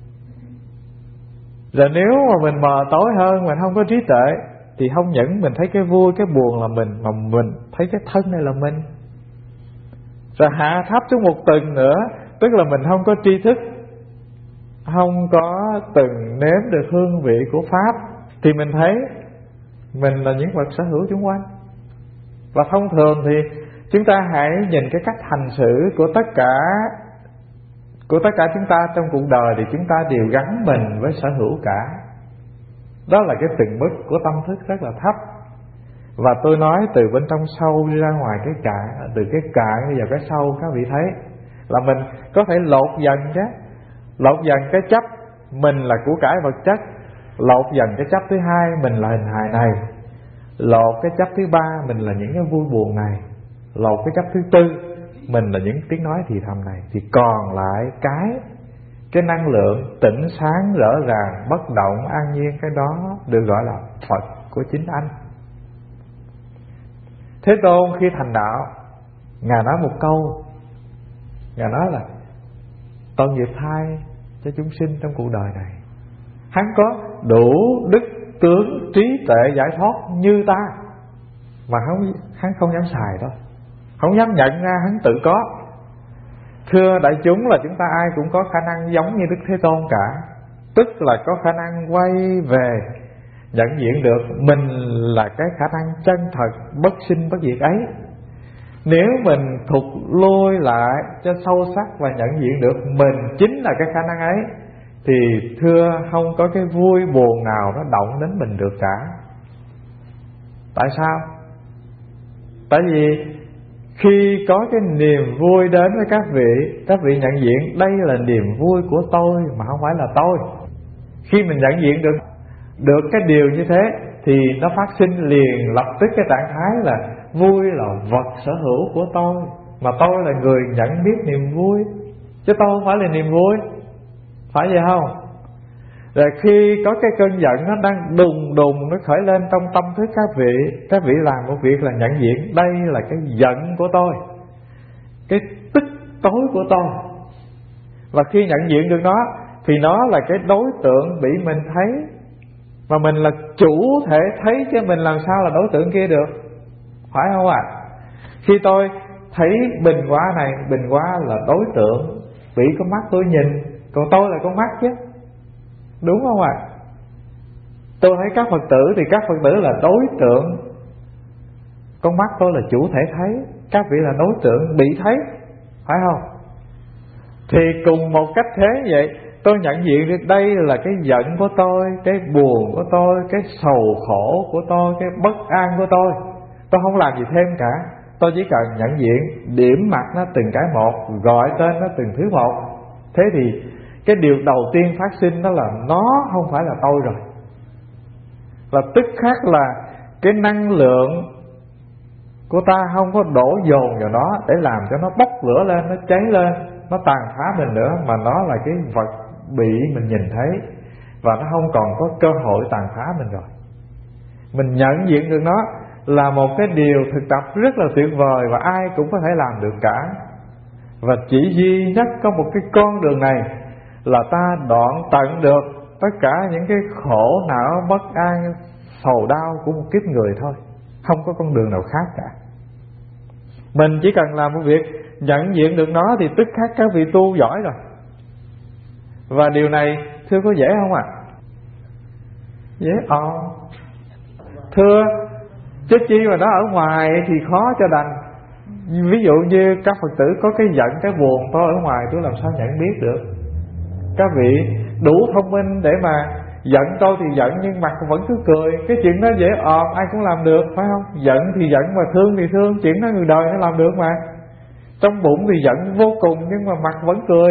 Rồi nếu mà mình mờ tối hơn, mình không có trí tuệ, thì không những mình thấy cái vui cái buồn là mình, mà mình thấy cái thân này là mình. Rồi hạ thấp xuống một tầng nữa, tức là mình không có tri thức, không có từng nếm được hương vị của Pháp, thì mình thấy mình là những vật sở hữu xung quanh. Và thông thường thì chúng ta hãy nhìn cái cách hành xử của tất cả Của tất cả chúng ta trong cuộc đời, thì chúng ta đều gắn mình với sở hữu cả. Đó là cái từng mức của tâm thức rất là thấp. Và tôi nói từ bên trong sâu đi ra ngoài cái cạn, từ cái cạn bây giờ cái sâu, các vị thấy là mình có thể lột dần chứ. Lột dần cái chấp mình là của cải vật chất, lột dần cái chấp thứ hai mình là hình hài này, Lột cái chấp thứ ba, mình là những cái vui buồn này. Lột cái chấp thứ tư, mình là những tiếng nói thì thầm này. Thì còn lại cái Cái năng lượng tỉnh sáng rõ ràng, bất động an nhiên, cái đó được gọi là Phật của chính anh. Thế Tôn khi thành đạo, Ngài nói một câu. Ngài nói là tội nghiệp thay cho chúng sinh trong cuộc đời này. Hắn có đủ đức tướng trí tuệ giải thoát như ta, mà không, hắn không dám xài đâu, không dám nhận ra hắn tự có. Thưa đại chúng, là chúng ta ai cũng có khả năng giống như Đức Thế Tôn cả. Tức là có khả năng quay về nhận diện được mình là cái khả năng chân thật bất sinh bất diệt ấy. Nếu mình thụt lui lại cho sâu sắc và nhận diện được mình chính là cái khả năng ấy, thì thưa không có cái vui buồn nào nó động đến mình được cả. Tại sao? Tại vì khi có cái niềm vui đến với các vị, các vị nhận diện đây là niềm vui của tôi mà không phải là tôi. Khi mình nhận diện được được cái điều như thế, thì nó phát sinh liền lập tức cái trạng thái là vui là vật sở hữu của tôi, mà tôi là người nhận biết niềm vui, chứ tôi không phải là niềm vui. Phải vậy không? Rồi khi có cái cơn giận nó đang đùng đùng nó khởi lên trong tâm thức các vị, các vị làm một việc là nhận diện đây là cái giận của tôi, cái tức tối của tôi. Và khi nhận diện được nó, thì nó là cái đối tượng bị mình thấy, mà mình là chủ thể thấy, chứ mình làm sao là đối tượng kia được. Phải không ạ? À? Khi tôi thấy bình hoa này, bình hoa là đối tượng bị con mắt tôi nhìn, còn tôi là con mắt chứ, đúng không ạ? À? Tôi thấy các Phật tử thì các Phật tử là đối tượng, con mắt tôi là chủ thể thấy, các vị là đối tượng bị thấy, phải không? Thì cùng một cách thế vậy, tôi nhận diện được đây là cái giận của tôi, cái buồn của tôi, cái sầu khổ của tôi, cái bất an của tôi. Tôi không làm gì thêm cả, tôi chỉ cần nhận diện, điểm mặt nó từng cái một, gọi tên nó từng thứ một. Thế thì cái điều đầu tiên phát sinh đó là nó không phải là tôi rồi. Là tức khắc là cái năng lượng của ta không có đổ dồn vào nó để làm cho nó bốc lửa lên, nó cháy lên, nó tàn phá mình nữa, mà nó là cái vật bị mình nhìn thấy, và nó không còn có cơ hội tàn phá mình rồi. Mình nhận diện được nó là một cái điều thực tập rất là tuyệt vời, và ai cũng có thể làm được cả. Và chỉ duy nhất có một cái con đường này là ta đoạn tận được tất cả những cái khổ não, bất an, sầu đau của một kiếp người thôi. Không có con đường nào khác cả. Mình chỉ cần làm một việc nhận diện được nó thì tức khắc các vị tu giỏi rồi. Và điều này thưa có dễ không ạ? À? Dễ ò. Thưa, chứ chi mà nó ở ngoài thì khó cho đành. Ví dụ như các Phật tử có cái giận, cái buồn tôi ở ngoài, tôi làm sao nhận biết được? Các vị đủ thông minh để mà giận tôi thì giận, nhưng mặt vẫn cứ cười. Cái chuyện đó dễ ọt, ai cũng làm được, phải không? Giận thì giận, mà thương thì thương, chuyện đó người đời nó làm được mà. Trong bụng thì giận vô cùng, nhưng mà mặt vẫn cười.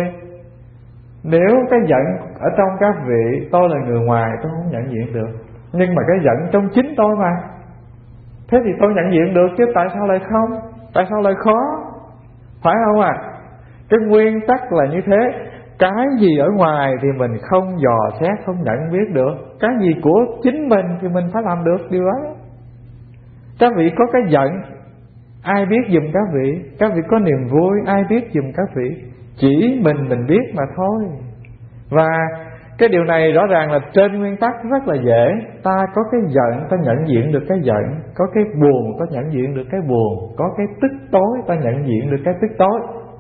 Nếu cái giận ở trong các vị, tôi là người ngoài, tôi không nhận diện được. Nhưng mà cái giận trong chính tôi mà, thế thì tôi nhận diện được, chứ tại sao lại không? Tại sao lại khó? Phải không ạ? À? Cái nguyên tắc là như thế. Cái gì ở ngoài thì mình không dò xét, không nhận biết được. Cái gì của chính mình thì mình phải làm được điều ấy. Các vị có cái giận, ai biết giùm các vị? Các vị có niềm vui, ai biết giùm các vị? Chỉ mình mình biết mà thôi. Và cái điều này rõ ràng là trên nguyên tắc rất là dễ. Ta có cái giận, ta nhận diện được cái giận. Có cái buồn, ta nhận diện được cái buồn. Có cái tức tối, ta nhận diện được cái tức tối.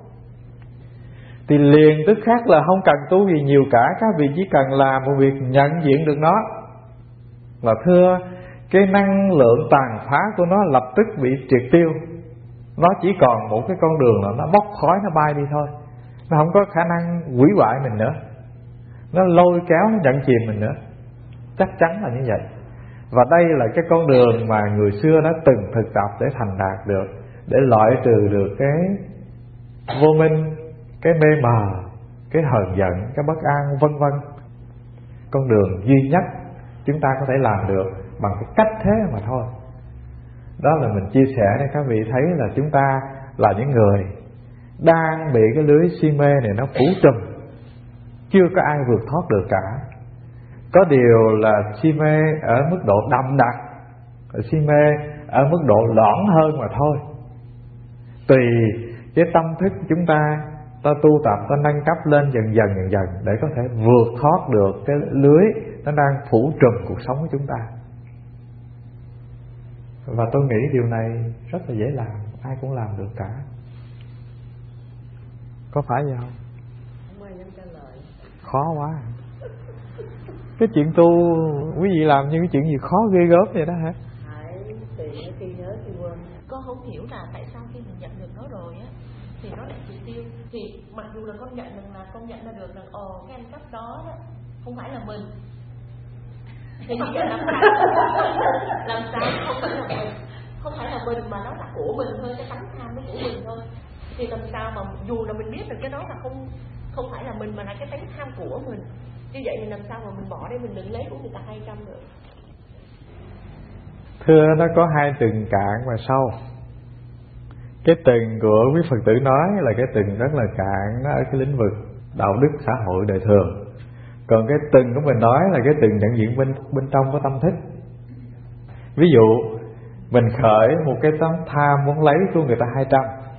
Thì liền tức khắc là không cần tu gì nhiều cả. Các vị chỉ cần làm một việc nhận diện được nó. Và thưa, cái năng lượng tàn phá của nó lập tức bị triệt tiêu. Nó chỉ còn một cái con đường là nó bốc khói, nó bay đi thôi. Nó không có khả năng hủy hoại mình nữa, nó lôi kéo, nó nhận chìm mình nữa. Chắc chắn là như vậy. Và đây là cái con đường mà người xưa đã từng thực tập để thành đạt được, để loại trừ được cái vô minh, cái mê mờ, cái hờn giận, cái bất an, vân vân. Con đường duy nhất chúng ta có thể làm được bằng cái cách thế mà thôi. Đó là mình chia sẻ để các vị thấy là chúng ta là những người đang bị cái lưới si mê này nó phủ trùm, chưa có ai vượt thoát được cả. Có điều là si mê ở mức độ đậm đặc, si mê ở mức độ loãng hơn mà thôi. Tùy cái tâm thức chúng ta, ta tu tập, ta nâng cấp lên dần dần dần dần để có thể vượt thoát được cái lưới nó đang phủ trùm cuộc sống của chúng ta. Và tôi nghĩ điều này rất là dễ làm, ai cũng làm được cả. Có phải vậy không? Không ai dám trả lời. Khó quá. Cái chuyện tu quý vị làm như cái chuyện gì khó ghê gớm vậy đó hả? Hãy tìm khi nhớ khi quên. Con không hiểu là tại sao khi mình nhận được nó rồi á thì nó lại triệt tiêu. Thì mặc dù là con nhận được là con nhận ra được là ồ cái ăn cắp đó, đó không phải là mình. Thì bây giờ làm sao làm sao không phải là mình, không phải là mình mà nó là của mình thôi, cái tánh tham nó của mình thôi. Thì làm sao mà dù là mình biết được cái đó là không không phải là mình mà là cái tánh tham của mình, như vậy thì làm sao mà mình bỏ để mình đừng lấy của người ta hai trăm được. Thưa, nó có hai tầng cạn và sâu. Cái tầng của quý Phật tử nói là cái tầng rất là cạn, nó ở cái lĩnh vực đạo đức xã hội đời thường. Còn cái tầng của mình nói là cái tầng nhận diện bên bên trong của tâm thức. Ví dụ mình khởi một cái tấm tham muốn lấy của người ta hai trăm.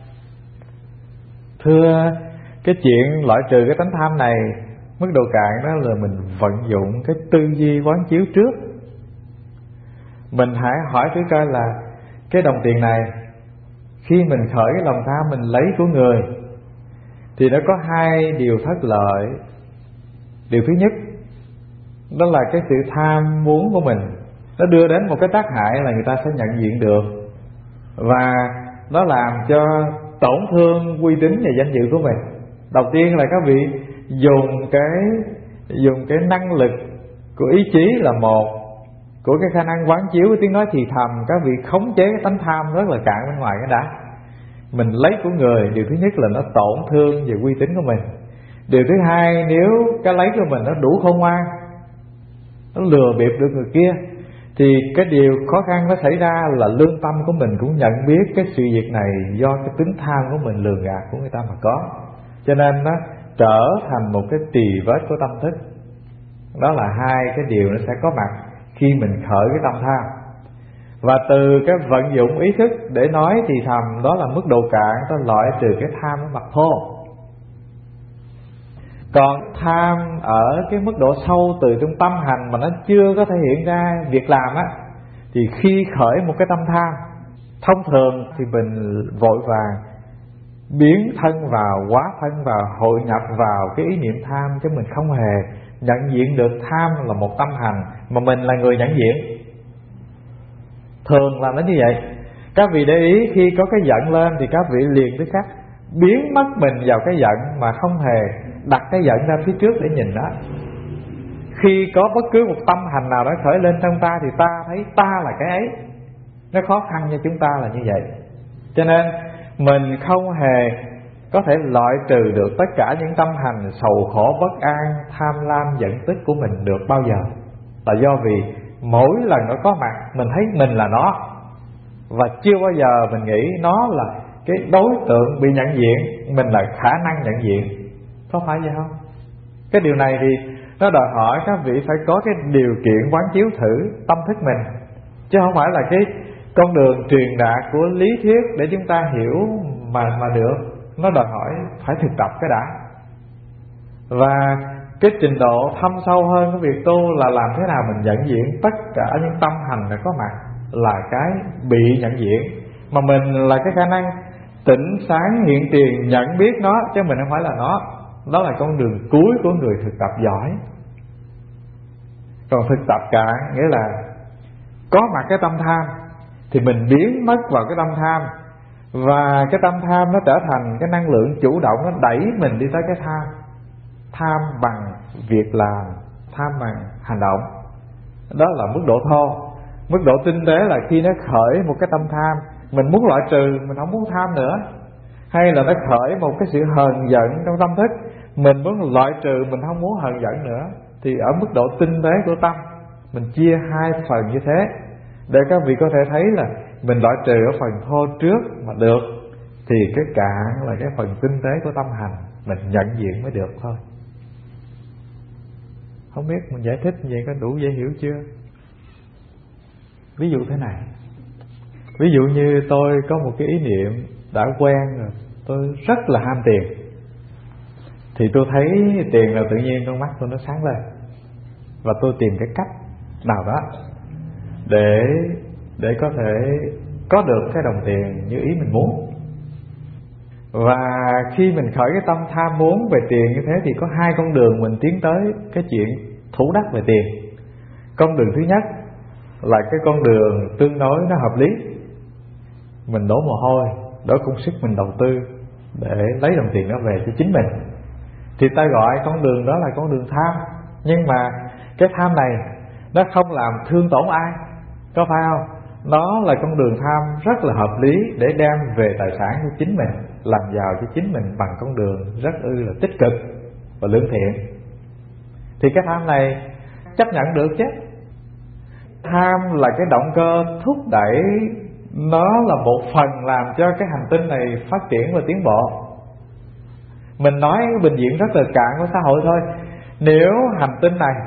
Thưa, cái chuyện loại trừ cái tánh tham này, mức độ cạn đó là mình vận dụng cái tư duy quán chiếu trước. Mình hãy hỏi thử coi là cái đồng tiền này, khi mình khởi cái lòng tham mình lấy của người thì nó có hai điều thất lợi. Điều thứ nhất, đó là cái sự tham muốn của mình nó đưa đến một cái tác hại là người ta sẽ nhận diện được, và nó làm cho tổn thương uy tín và danh dự của mình. Đầu tiên là các vị dùng cái dùng cái năng lực của ý chí là một, của cái khả năng quán chiếu cái tiếng nói thì thầm, các vị khống chế cái tánh tham rất là cạn bên ngoài cái đã. Mình lấy của người, điều thứ nhất là nó tổn thương về uy tín của mình. Điều thứ hai, nếu cái lấy của mình nó đủ khôn ngoan, nó lừa bịp được người kia, thì cái điều khó khăn nó xảy ra là lương tâm của mình cũng nhận biết cái sự việc này do cái tính tham của mình lường gạt của người ta mà có. Cho nên nó trở thành một cái tỳ vết của tâm thức. Đó là hai cái điều nó sẽ có mặt khi mình khởi cái tâm tham. Và từ cái vận dụng ý thức để nói thì thầm, đó là mức độ cạn, ta loại trừ cái tham ở mặt thô. Còn tham ở cái mức độ sâu từ trong tâm hành mà nó chưa có thể hiện ra việc làm á, thì khi khởi một cái tâm tham, thông thường thì mình vội vàng biến thân vào, hóa thân vào, hội nhập vào cái ý niệm tham, chứ mình không hề nhận diện được tham là một tâm hành mà mình là người nhận diện. Thường là nó như vậy. Các vị để ý khi có cái giận lên thì các vị liền tức khắc biến mất mình vào cái giận mà không hề đặt cái giận ra phía trước để nhìn nó. Khi có bất cứ một tâm hành nào đó khởi lên trong ta thì ta thấy ta là cái ấy. Nó khó khăn cho chúng ta là như vậy. Cho nên mình không hề có thể loại trừ được tất cả những tâm hành sầu khổ, bất an, tham lam, giận tức của mình được bao giờ. Là do vì mỗi lần nó có mặt mình thấy mình là nó, và chưa bao giờ mình nghĩ nó là cái đối tượng bị nhận diện, mình là khả năng nhận diện. Có phải vậy không? Cái điều này thì nó đòi hỏi các vị phải có cái điều kiện quán chiếu thử tâm thức mình, chứ không phải là cái con đường truyền đạt của lý thuyết để chúng ta hiểu mà mà được. Nó đòi hỏi phải thực tập cái đã. Và cái trình độ thâm sâu hơn của việc tu là làm thế nào mình nhận diện tất cả những tâm hành đã có mặt là cái bị nhận diện, mà mình là cái khả năng tỉnh sáng hiện tiền nhận biết nó, chứ mình không phải là nó. Đó là con đường cuối của người thực tập giỏi. Còn thực tập cạn nghĩa là có mặt cái tâm tham thì mình biến mất vào cái tâm tham, và cái tâm tham nó trở thành cái năng lượng chủ động, nó đẩy mình đi tới cái tham. Tham bằng việc làm, tham bằng hành động. Đó là mức độ thô. Mức độ tinh tế là khi nó khởi một cái tâm tham, mình muốn loại trừ, mình không muốn tham nữa. Hay là nó khởi một cái sự hờn giận trong tâm thức, mình muốn loại trừ, mình không muốn hờn giận nữa. Thì ở mức độ tinh tế của tâm, mình chia hai phần như thế để các vị có thể thấy là mình loại trừ ở phần thô trước mà được, thì cái cạn là cái phần tinh tế của tâm hành mình nhận diện mới được thôi. Không biết mình giải thích như vậy có đủ dễ hiểu chưa? Ví dụ thế này, ví dụ như tôi có một cái ý niệm đã quen rồi, tôi rất là ham tiền, thì tôi thấy tiền là tự nhiên con mắt tôi nó sáng lên, và tôi tìm cái cách nào đó để để có thể có được cái đồng tiền như ý mình muốn. Và khi mình khởi cái tâm tham muốn về tiền như thế thì có hai con đường mình tiến tới cái chuyện thủ đắc về tiền. Con đường thứ nhất là cái con đường tương đối nó hợp lý, mình đổ mồ hôi, đổ công sức mình đầu tư để lấy đồng tiền đó về cho chính mình, thì ta gọi con đường đó là con đường tham. Nhưng mà cái tham này nó không làm thương tổn ai, có phải không? Nó là con đường tham rất là hợp lý để đem về tài sản cho chính mình, làm giàu cho chính mình bằng con đường rất ư là tích cực và lương thiện. Thì cái tham này chấp nhận được chứ. Tham là cái động cơ thúc đẩy, nó là một phần làm cho cái hành tinh này phát triển và tiến bộ. Mình nói bình diện rất là cạn của xã hội thôi. Nếu hành tinh này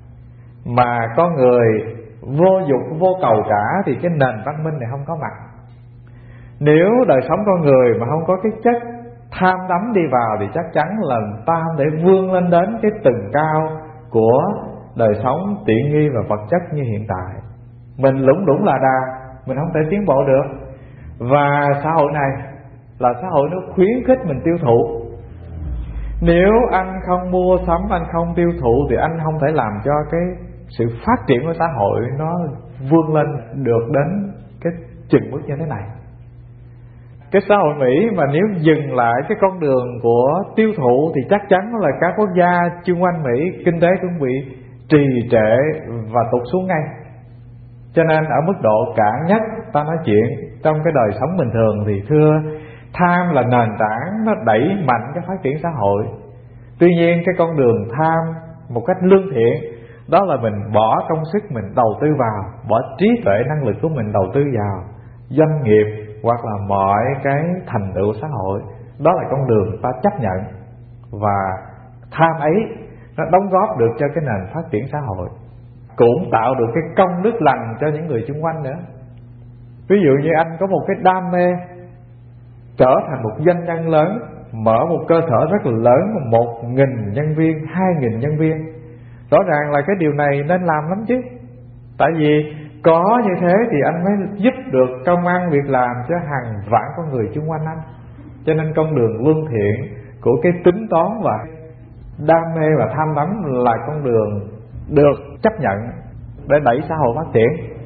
mà con người vô dục vô cầu cả thì cái nền văn minh này không có mặt. Nếu đời sống con người mà không có cái chất tham đắm đi vào thì chắc chắn là ta không thể vươn lên đến cái tầng cao của đời sống tiện nghi và vật chất như hiện tại. Mình lủng đủng là đà, mình không thể tiến bộ được. Và xã hội này là xã hội nó khuyến khích mình tiêu thụ. Nếu anh không mua sắm, anh không tiêu thụ thì anh không thể làm cho cái sự phát triển của xã hội nó vươn lên được đến cái chừng bước như thế này. Cái xã hội Mỹ mà nếu dừng lại cái con đường của tiêu thụ thì chắc chắn là các quốc gia chung quanh Mỹ kinh tế cũng bị trì trệ và tụt xuống ngay. Cho nên ở mức độ cạn nhất ta nói chuyện trong cái đời sống bình thường thì thưa, tham là nền tảng nó đẩy mạnh cái phát triển xã hội. Tuy nhiên cái con đường tham một cách lương thiện đó là mình bỏ công sức mình đầu tư vào, bỏ trí tuệ năng lực của mình đầu tư vào doanh nghiệp hoặc là mọi cái thành tựu xã hội. Đó là con đường ta chấp nhận. Và tham ấy nó đóng góp được cho cái nền phát triển xã hội, cũng tạo được cái công đức lành cho những người xung quanh nữa. Ví dụ như anh có một cái đam mê trở thành một doanh nhân lớn, mở một cơ sở rất là lớn, một nghìn nhân viên, hai nghìn nhân viên, rõ ràng là cái điều này nên làm lắm chứ. Tại vì có như thế thì anh mới giúp được công ăn việc làm cho hàng vạn con người xung quanh anh. Cho nên con đường lương thiện của cái tính toán và đam mê và tham đắm là con đường được chấp nhận để đẩy xã hội phát triển.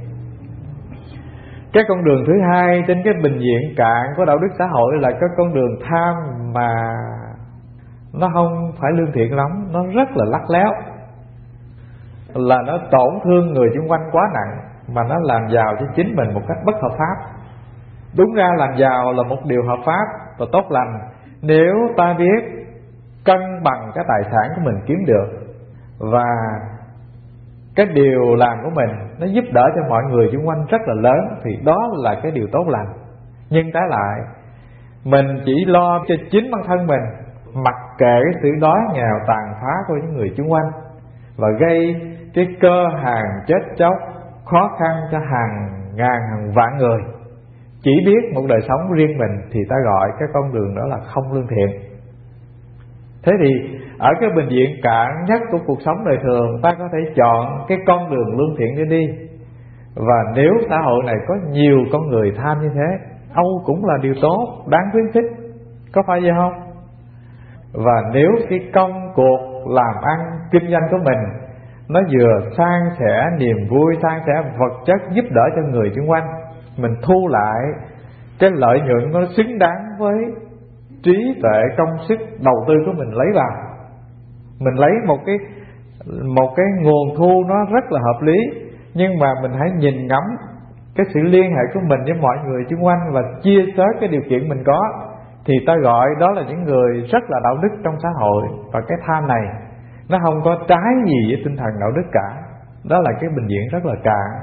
Cái con đường thứ hai trên cái bình diện cạn của đạo đức xã hội là cái con đường tham mà nó không phải lương thiện lắm, nó rất là lắt léo, là nó tổn thương người xung quanh quá nặng, mà nó làm giàu cho chính mình một cách bất hợp pháp. Đúng ra làm giàu là một điều hợp pháp và tốt lành nếu ta biết cân bằng cái tài sản của mình kiếm được, và cái điều làm của mình nó giúp đỡ cho mọi người xung quanh rất là lớn, thì đó là cái điều tốt lành. Nhưng trái lại, mình chỉ lo cho chính bản thân mình, mặc kệ cái sự đói nghèo tàn phá của những người xung quanh, và gây cái cơ hàng chết chóc khó khăn cho hàng ngàn hàng vạn người, chỉ biết một đời sống riêng mình, thì ta gọi cái con đường đó là không lương thiện. Thế thì ở cái bình diện cạn nhất của cuộc sống đời thường, ta có thể chọn cái con đường lương thiện để đi. Và nếu xã hội này có nhiều con người tham như thế, Âu cũng là điều tốt, đáng khuyến khích, có phải vậy không? Và nếu cái công cuộc làm ăn kinh doanh của mình nó vừa san sẻ niềm vui, san sẻ vật chất giúp đỡ cho người xung quanh, mình thu lại cái lợi nhuận nó xứng đáng với trí tuệ công sức đầu tư của mình lấy vào. Mình lấy một cái một cái nguồn thu nó rất là hợp lý, nhưng mà mình hãy nhìn ngắm cái sự liên hệ của mình với mọi người xung quanh và chia sẻ cái điều kiện mình có, thì ta gọi đó là những người rất là đạo đức trong xã hội. Và cái tham này nó không có trái gì với tinh thần đạo đức cả. Đó là cái bình diện rất là cạn.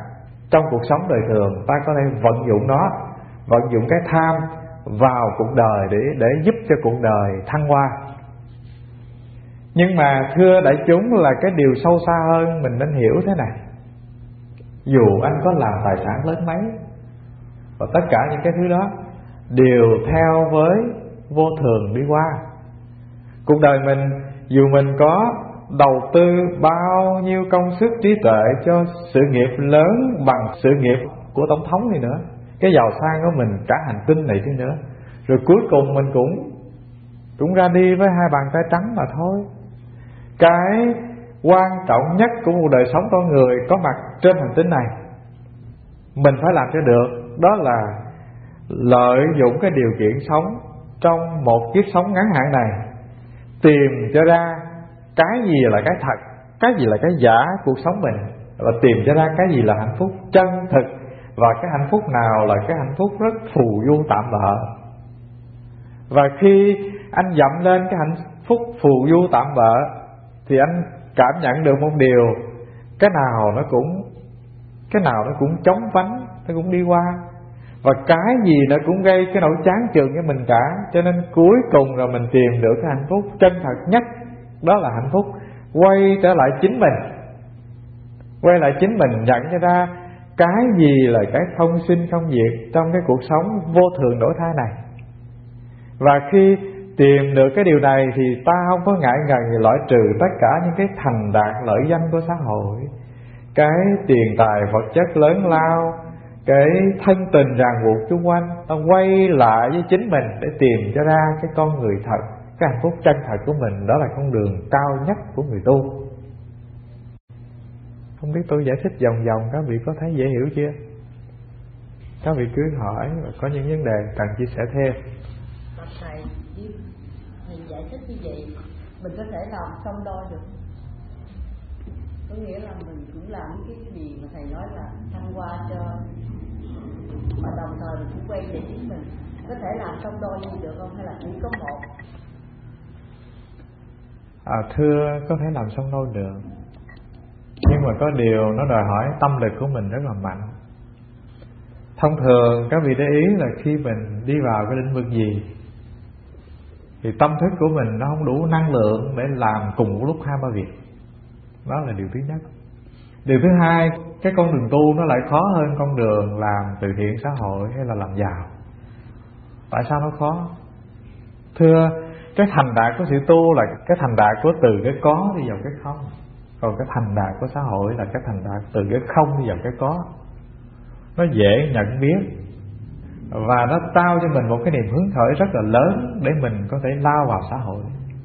trong cuộc sống đời thường ta có thể vận dụng nó, vận dụng cái tham vào cuộc đời để để giúp cho cuộc đời thăng hoa. Nhưng mà thưa đại chúng, là cái điều sâu xa hơn mình nên hiểu thế này: dù anh có làm tài sản lớn mấy, và tất cả những cái thứ đó đều theo với vô thường đi qua. Cuộc đời mình, dù mình có đầu tư bao nhiêu công sức trí tuệ cho sự nghiệp lớn bằng sự nghiệp của tổng thống này nữa, cái giàu sang của mình cả hành tinh này đi nữa, rồi cuối cùng mình cũng cũng ra đi với hai bàn tay trắng mà thôi. Cái quan trọng nhất của một đời sống con người có mặt trên hành tinh này, mình phải làm cho được, đó là lợi dụng cái điều kiện sống trong một kiếp sống ngắn hạn này, tìm cho ra cái gì là cái thật, cái gì là cái giả cuộc sống mình, và tìm cho ra cái gì là hạnh phúc chân thực, và cái hạnh phúc nào là cái hạnh phúc rất phù du tạm bợ. Và khi anh dậm lên cái hạnh phúc phù du tạm bợ thì anh cảm nhận được một điều: cái nào nó cũng cái nào nó cũng chóng vánh, nó cũng đi qua, và cái gì nó cũng gây cái nỗi chán chường cho mình cả. Cho nên cuối cùng rồi mình tìm được cái hạnh phúc chân thật nhất, đó là hạnh phúc quay trở lại chính mình. Quay lại chính mình, nhận cho ra cái gì là cái không sinh không diệt trong cái cuộc sống vô thường đổi thay này. Và khi tìm được cái điều này thì ta không có ngại ngần gì loại trừ tất cả những cái thành đạt lợi danh của xã hội, cái tiền tài vật chất lớn lao, cái thân tình ràng buộc xung quanh. Ta quay lại với chính mình để tìm cho ra cái con người thật, cái hạnh phúc chân thật của mình. Đó là con đường cao nhất của người tu. Không biết tôi giải thích vòng vòng các vị có thấy dễ hiểu chưa? Các vị cứ hỏi, và có những vấn đề cần chia sẻ thêm. Thầy, thầy giải thích như vậy mình có thể làm song đôi được. Có nghĩa là mình cũng làm cái gì mà thầy nói là thăng hoa cho, mà đồng thời mình cũng quay về chính mình. Có thể làm song đôi như được không, hay là chỉ có một? À, thưa, có thể làm song đôi được, nhưng mà có điều nó đòi hỏi tâm lực của mình rất là mạnh. Thông thường các vị để ý là khi mình đi vào cái lĩnh vực gì thì tâm thức của mình nó không đủ năng lượng để làm cùng một lúc hai ba việc. Đó là điều thứ nhất. Điều thứ hai, cái con đường tu nó lại khó hơn con đường làm từ thiện xã hội hay là làm giàu. Tại sao nó khó? Thưa, cái thành đạt của sự tu là cái thành đạt của từ cái có đi vào cái không. Còn cái thành đạt của xã hội là cái thành đạt từ cái không đi vào cái có. Nó dễ nhận biết, và nó trao cho mình một cái niềm hứng khởi rất là lớn để mình có thể lao vào xã hội.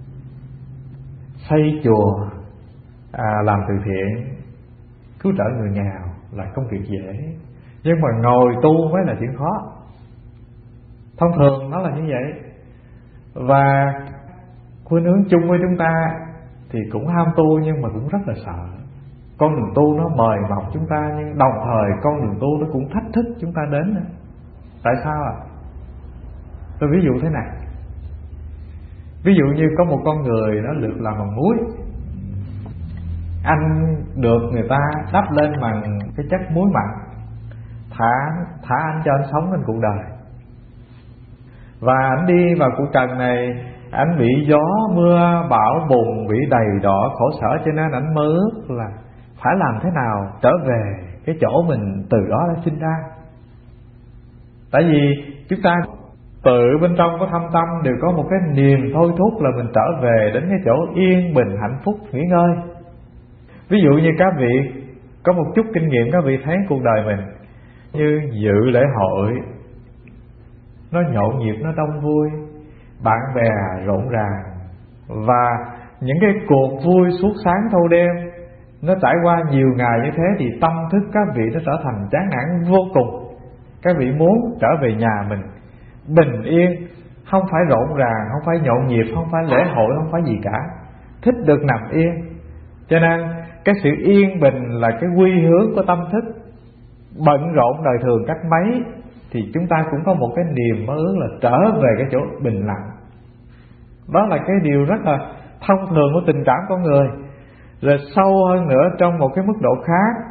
Xây chùa, à, làm từ thiện, cứu trợ người nghèo là công việc dễ, nhưng mà ngồi tu mới là chuyện khó. Thông thường nó là như vậy. Và khuynh hướng chung với chúng ta thì cũng ham tu, nhưng mà cũng rất là sợ. Con đường tu nó mời mọc chúng ta, nhưng đồng thời con đường tu nó cũng thách thức chúng ta đến nữa. Tại sao ạ? À? Tôi ví dụ thế này. Ví dụ như có một con người nó được làm bằng muối, anh được người ta đắp lên bằng cái chất muối mặn, thả thả anh cho anh sống trên cuộc đời. Và anh đi vào cuộc trần này, anh bị gió mưa bão bùng, bị đầy đọa khổ sở, cho nên anh mơ ước là phải làm thế nào trở về cái chỗ mình từ đó đã sinh ra. Tại vì chúng ta tự bên trong có thâm tâm đều có một cái niềm thôi thúc là mình trở về đến cái chỗ yên bình hạnh phúc nghỉ ngơi. Ví dụ như các vị có một chút kinh nghiệm, các vị thấy cuộc đời mình như dự lễ hội, nó nhộn nhịp, nó đông vui, bạn bè rộn ràng, và những cái cuộc vui suốt sáng thâu đêm. Nó trải qua nhiều ngày như thế thì tâm thức các vị nó trở thành chán nản vô cùng. Các vị muốn trở về nhà mình bình yên, không phải rộn ràng, không phải nhộn nhịp, không phải lễ hội, không phải gì cả, thích được nằm yên. Cho nên cái sự yên bình là cái quy hướng của tâm thức. Bận rộn đời thường cách mấy thì chúng ta cũng có một cái niềm mơ ước là trở về cái chỗ bình lặng. Đó là cái điều rất là thông thường của tình cảm con người. Rồi sâu hơn nữa, trong một cái mức độ khác,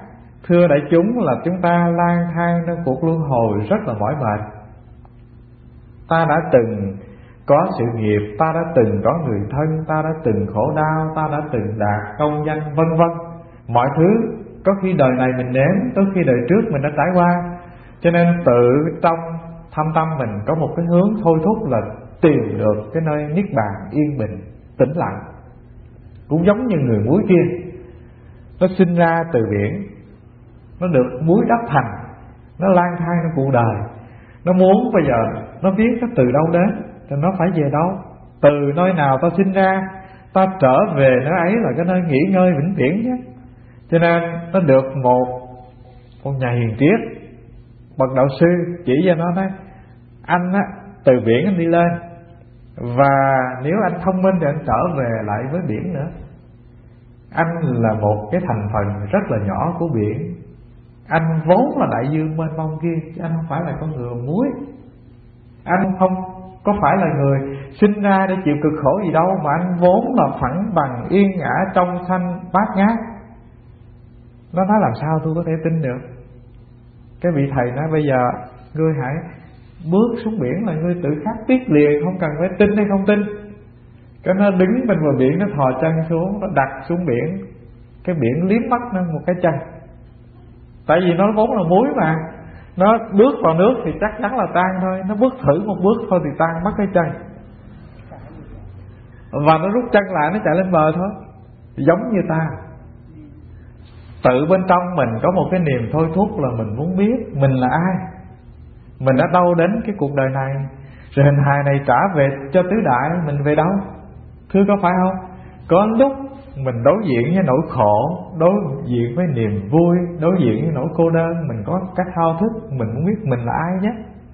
Thưa đại chúng, là chúng ta lang thang trong cuộc luân hồi rất là mỏi mệt. Ta đã từng có sự nghiệp, ta đã từng có người thân, ta đã từng khổ đau, ta đã từng đạt công danh vân vân. Mọi thứ có khi đời này mình nếm, có khi đời trước mình đã trải qua. Cho nên tự trong thâm tâm mình có một cái hướng thôi thúc là tìm được cái nơi niết bàn yên bình, tĩnh lặng. Cũng giống như người muối kia, nó sinh ra từ biển, nó được muối đắp thành, nó lang thang trong cuộc đời. Nó muốn bây giờ nó biết nó từ đâu đến, thì nó phải về đâu. Từ nơi nào ta sinh ra, ta trở về nơi ấy là cái nơi nghỉ ngơi vĩnh viễn chứ. Cho nên nó được một con nhà hiền triết, bậc đạo sư chỉ cho nó nói: anh á, từ biển anh đi lên, và nếu anh thông minh thì anh trở về lại với biển nữa. Anh là một cái thành phần rất là nhỏ của biển. Anh vốn là đại dương mênh mông kia, chứ anh không phải là con người muối. Anh không có phải là người sinh ra để chịu cực khổ gì đâu, mà anh vốn là phẳng bằng, yên ả, trong xanh, bát ngát. Nó nói làm sao tôi có thể tin được. Cái vị thầy nói bây giờ ngươi hãy bước xuống biển là ngươi tự khắc biết liền, không cần phải tin hay không tin. Cái nó đứng bên bờ biển, nó thò chân xuống, nó đặt xuống biển. Cái biển liếm mắt nó một cái chân. Tại vì nó vốn là muối mà. Nó bước vào nước thì chắc chắn là tan thôi. Nó bước thử một bước thôi thì tan mất cái chân. Và nó rút chân lại, nó chạy lên bờ thôi. Giống như ta, tự bên trong mình có một cái niềm thôi thúc là mình muốn biết mình là ai, mình đã đâu đến cái cuộc đời này, rồi hình hài này trả về cho tứ đại. Mình về đâu? Thưa có phải không? Có lúc mình đối diện với nỗi khổ, đối diện với niềm vui, đối diện với nỗi cô đơn, mình có cái thao thức, mình muốn biết mình là ai nhé.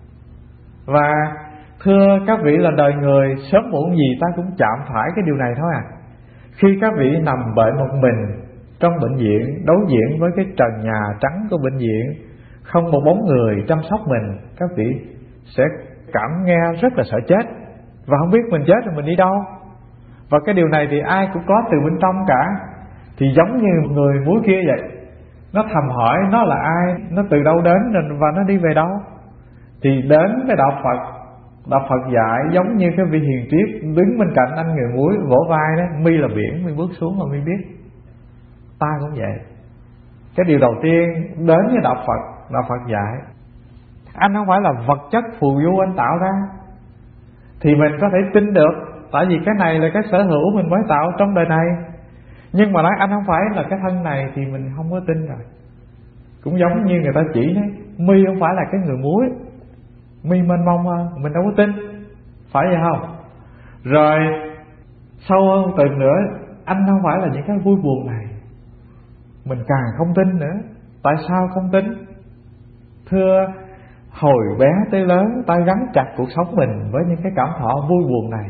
Và thưa các vị, là đời người sớm muộn gì ta cũng chạm phải cái điều này thôi à. Khi các vị nằm bệnh một mình trong bệnh viện, đối diện với cái trần nhà trắng của bệnh viện, không một bóng người chăm sóc mình, các vị sẽ cảm nghe rất là sợ chết, và không biết mình chết rồi mình đi đâu. Và cái điều này thì ai cũng có từ bên trong cả. Thì giống như người muối kia vậy, nó thầm hỏi nó là ai, nó từ đâu đến và nó đi về đâu. Thì đến với đạo Phật, đạo Phật dạy giống như cái vị hiền triết đứng bên cạnh anh người muối, vỗ vai đó: mi là biển, mi bước xuống mà mi biết. Ta cũng vậy. Cái điều đầu tiên đến với đạo Phật, đạo Phật dạy anh không phải là vật chất phù du anh tạo ra thì mình có thể tin được, tại vì cái này là cái sở hữu mình mới tạo trong đời này. Nhưng mà nói anh không phải là cái thân này thì mình không có tin rồi. Cũng giống như người ta chỉ đấy, mi không phải là cái người muối, mi mênh mông hơn, mình đâu có tin. Phải vậy không? Rồi sâu hơn từng nữa, anh không phải là những cái vui buồn này, mình càng không tin nữa. Tại sao không tin? Thưa, hồi bé tới lớn ta gắn chặt cuộc sống mình với những cái cảm thọ vui buồn này.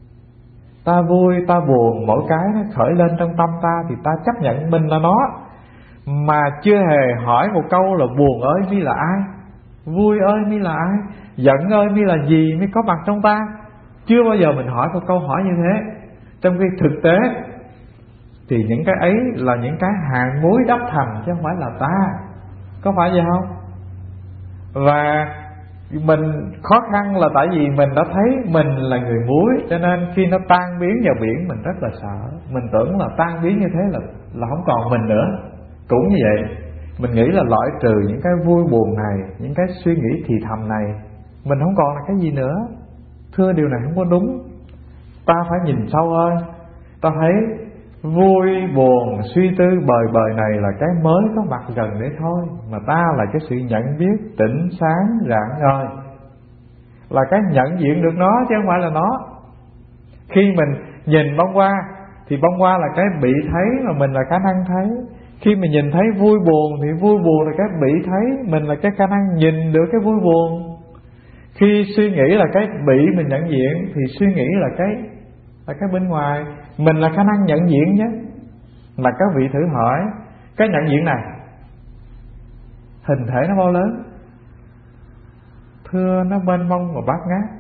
Ta vui, ta buồn, mỗi cái nó khởi lên trong tâm ta thì ta chấp nhận mình là nó, mà chưa hề hỏi một câu là buồn ơi mi là ai, vui ơi mi là ai, giận ơi mi là gì mới có mặt trong ta. Chưa bao giờ mình hỏi một câu hỏi như thế. Trong khi thực tế thì những cái ấy là những cái hạng muối đắp thành, chứ không phải là ta. Có phải vậy không? Và mình khó khăn là tại vì mình đã thấy mình là người muối, cho nên khi nó tan biến vào biển mình rất là sợ. Mình tưởng là tan biến như thế là là không còn mình nữa. Cũng như vậy, mình nghĩ là loại trừ những cái vui buồn này, những cái suy nghĩ thì thầm này, mình không còn là cái gì nữa. Thưa, điều này không có đúng. Ta phải nhìn sâu hơn. Ta thấy vui buồn suy tư bời bời này là cái mới có mặt gần đấy thôi, mà ta là cái sự nhận biết tỉnh sáng rạng ngời, là cái nhận diện được nó chứ không phải là nó. Khi mình nhìn bông hoa thì bông hoa là cái bị thấy, mà mình là khả năng thấy. Khi mình nhìn thấy vui buồn thì vui buồn là cái bị thấy, mình là cái khả năng nhìn được cái vui buồn. Khi suy nghĩ là cái bị mình nhận diện thì suy nghĩ là cái là cái bên ngoài, mình là khả năng nhận diện nhé. Mà các vị thử hỏi, cái nhận diện này hình thể nó bao lớn? Thưa, nó mênh mông và bát ngát.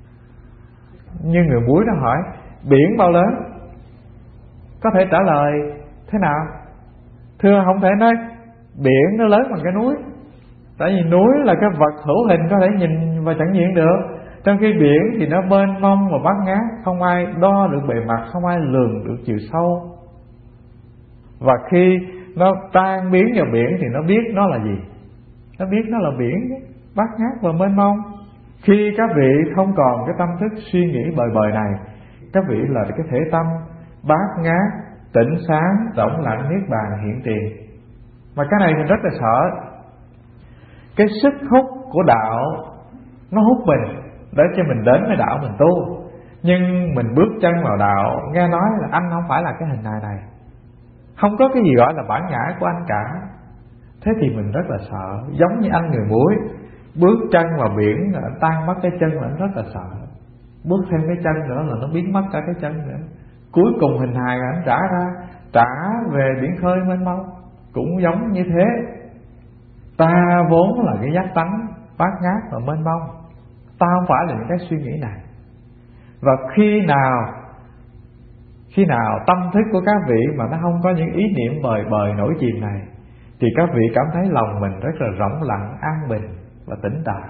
Như người muối nó hỏi biển bao lớn, có thể trả lời thế nào? Thưa, không thể nói biển nó lớn bằng cái núi. Tại vì núi là cái vật hữu hình có thể nhìn và chẳng diện được, trong khi biển thì nó mênh mông và bát ngát, không ai đo được bề mặt, không ai lường được chiều sâu. Và khi nó tan biến vào biển thì nó biết nó là gì? Nó biết nó là biển, bát ngát và mênh mông. Khi các vị không còn cái tâm thức suy nghĩ bời bời này, các vị là cái thể tâm bát ngát, tỉnh sáng, rỗng lặng, niết bàn hiện tiền. Mà cái này mình rất là sợ. Cái sức hút của đạo nó hút mình để cho mình đến với đạo mình tu. Nhưng mình bước chân vào đạo, nghe nói là anh không phải là cái hình hài này, không có cái gì gọi là bản ngã của anh cả. Thế thì mình rất là sợ. Giống như anh người muối bước chân vào biển là anh tan mất cái chân là anh rất là sợ. Bước thêm cái chân nữa là nó biến mất cả cái chân nữa. Cuối cùng hình hài là anh trả ra, trả về biển khơi mênh mông. Cũng giống như thế, ta vốn là cái giác tánh bát ngát và mênh mông. Ta không phải là những cái suy nghĩ này. Và khi nào Khi nào tâm thức của các vị mà nó không có những ý niệm bời bời nổi chìm này, thì các vị cảm thấy lòng mình rất là rỗng lặng, an bình và tĩnh tại.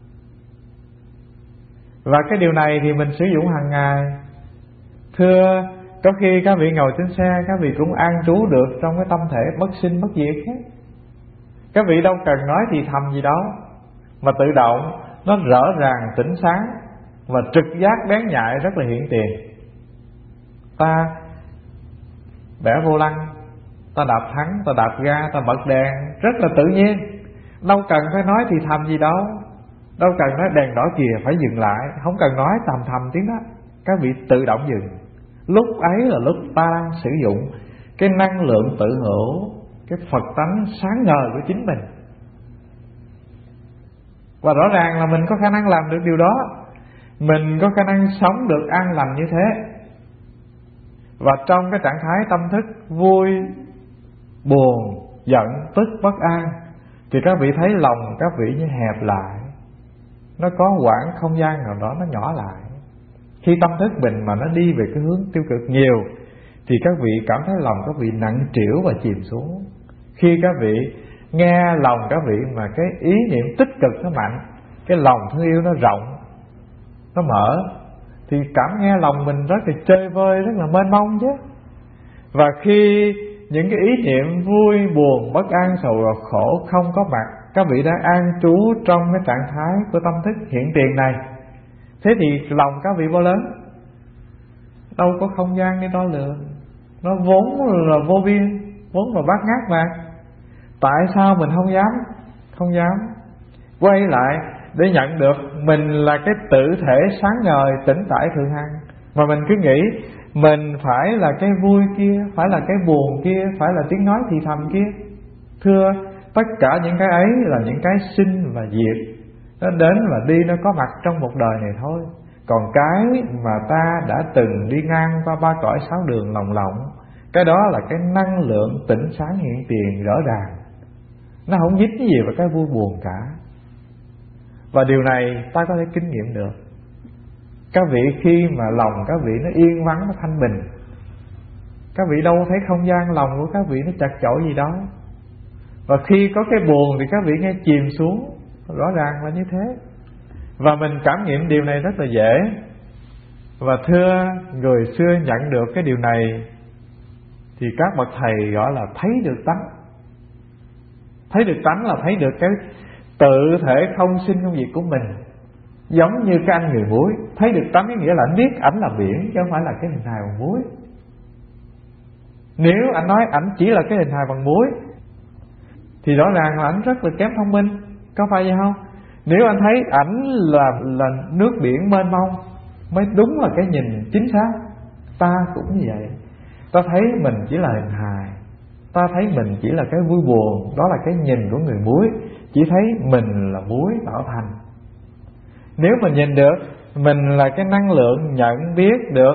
Và cái điều này thì mình sử dụng hàng ngày. Thưa, có khi các vị ngồi trên xe, các vị cũng an trú được trong cái tâm thể bất sinh bất diệt hết. Các vị đâu cần nói thì thầm gì đâu, mà tự động nó rõ ràng tỉnh sáng và trực giác bén nhạy rất là hiện tiền. Ta bẻ vô lăng, ta đạp thắng, ta đạp ga, ta bật đèn rất là tự nhiên, đâu cần phải nói thì thầm gì đâu. Đâu cần nói đèn đỏ kìa phải dừng lại, không cần nói thầm thầm tiếng đó, các vị tự động dừng. Lúc ấy là lúc ta đang sử dụng cái năng lượng tự hữu, cái Phật tánh sáng ngời của chính mình. Và rõ ràng là mình có khả năng làm được điều đó. Mình có khả năng sống được an lành như thế. Và trong cái trạng thái tâm thức vui, buồn, giận, tức, bất an, thì các vị thấy lòng các vị như hẹp lại, nó có quãng không gian nào đó nó nhỏ lại. Khi tâm thức mình mà nó đi về cái hướng tiêu cực nhiều, thì các vị cảm thấy lòng các vị nặng trĩu và chìm xuống. Khi các vị nghe lòng các vị mà cái ý niệm tích cực nó mạnh, cái lòng thương yêu nó rộng, nó mở, thì cảm nghe lòng mình rất là chơi vơi, rất là mênh mông chứ. Và khi những cái ý niệm vui, buồn, bất an, sầu và khổ không có mặt, các vị đã an trú trong cái trạng thái của tâm thức hiện tiền này. Thế thì lòng các vị bao lớn, đâu có không gian để đo lường. Nó vốn là vô biên, vốn là bát ngát mà. Tại sao mình không dám? Không dám quay lại để nhận được mình là cái tự thể sáng ngời, tĩnh tại thường hằng. Mà mình cứ nghĩ mình phải là cái vui kia, phải là cái buồn kia, phải là tiếng nói thì thầm kia. Thưa, tất cả những cái ấy là những cái sinh và diệt, nó đến và đi, nó có mặt trong một đời này thôi. Còn cái mà ta đã từng đi ngang qua ba cõi sáu đường lồng lộng, cái đó là cái năng lượng tỉnh sáng hiện tiền rõ ràng, nó không dính cái gì vào cái vui buồn cả. Và điều này ta có thể kinh nghiệm được. Các vị khi mà lòng các vị nó yên vắng, nó thanh bình, các vị đâu thấy không gian lòng của các vị nó chật chội gì đó. Và khi có cái buồn thì các vị nghe chìm xuống, rõ ràng là như thế. Và mình cảm nghiệm điều này rất là dễ. Và thưa, người xưa nhận được cái điều này thì các bậc thầy gọi là thấy được tánh. Thấy được tánh là thấy được cái tự thể không sinh không diệt của mình. Giống như cái anh người muối, thấy được tánh nghĩa là anh biết ảnh là biển chứ không phải là cái hình hài bằng muối. Nếu anh nói ảnh chỉ là cái hình hài bằng muối thì rõ ràng là ảnh rất là kém thông minh, có phải vậy không? Nếu anh thấy ảnh là là nước biển mênh mông mới đúng là cái nhìn chính xác. Ta cũng như vậy, ta thấy mình chỉ là hình hài, ta thấy mình chỉ là cái vui buồn, đó là cái nhìn của người muối, chỉ thấy mình là muối tạo thành. Nếu mình nhìn được mình là cái năng lượng nhận biết được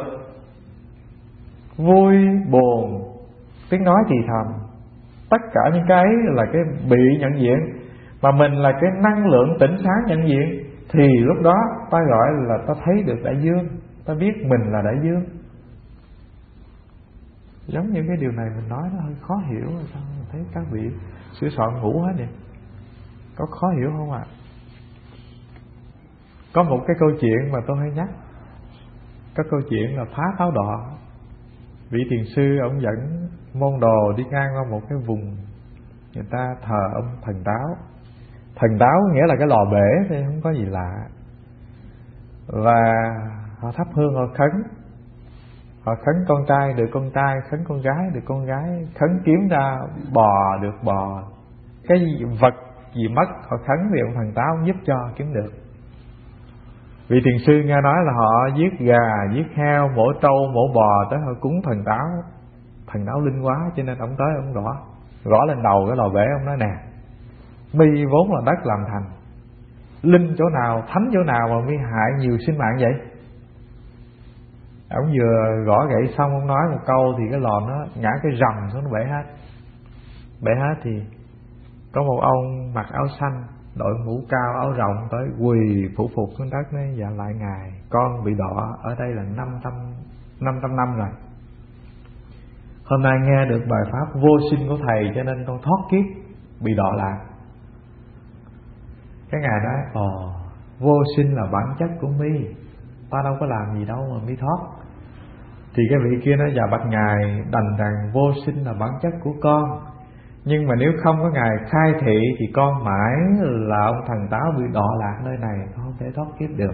vui, buồn, tiếng nói thì thầm, tất cả những cái là cái bị nhận diện, mà mình là cái năng lượng tỉnh sáng nhận diện, thì lúc đó ta gọi là ta thấy được đại dương, ta biết mình là đại dương. Giống như cái điều này mình nói nó hơi khó hiểu, sao mình thấy các vị sửa soạn ngủ hết vậy. Có khó hiểu không ạ? À? Có một cái câu chuyện mà tôi hay nhắc. Có câu chuyện là phá táo đỏ. Vị thiền sư ông dẫn môn đồ đi ngang qua một cái vùng người ta thờ ông thần táo. Thần táo nghĩa là cái lò bể thì không có gì lạ. Và họ thắp hương, họ khấn. Họ khấn con trai được con trai, khấn con gái được con gái, khấn kiếm ra bò được bò. Cái gì, vật gì mất họ khấn thì ông thần táo giúp cho kiếm được. Vị thiền sư nghe nói là họ giết gà, giết heo, mổ trâu, mổ bò tới họ cúng thần táo. Thần táo linh quá cho nên ông tới ông gõ gõ lên đầu cái lò bể. Ông nói nè, mi vốn là đất làm thành, linh chỗ nào, thánh chỗ nào mà mi hại nhiều sinh mạng vậy? Ông vừa gõ gậy xong ông nói một câu thì cái lò nó ngã cái rầm xuống, nó bể hết. Bể hết thì có một ông mặc áo xanh, đội mũ cao áo rộng tới quỳ phủ phục xuống đất nói: dạ lại ngài, con bị đọa ở đây là năm trăm năm rồi. Hôm nay nghe được bài pháp vô sinh của thầy cho nên con thoát kiếp bị đọa lạc. Cái ngài nói: ồ, vô sinh là bản chất của mi, ta đâu có làm gì đâu mà mi thoát. Thì cái vị kia nói: dạ bạch ngài, đành rằng vô sinh là bản chất của con, nhưng mà nếu không có ngài khai thị thì con mãi là ông thần táo bị đọa lạc nơi này, con không thể thoát kiếp được.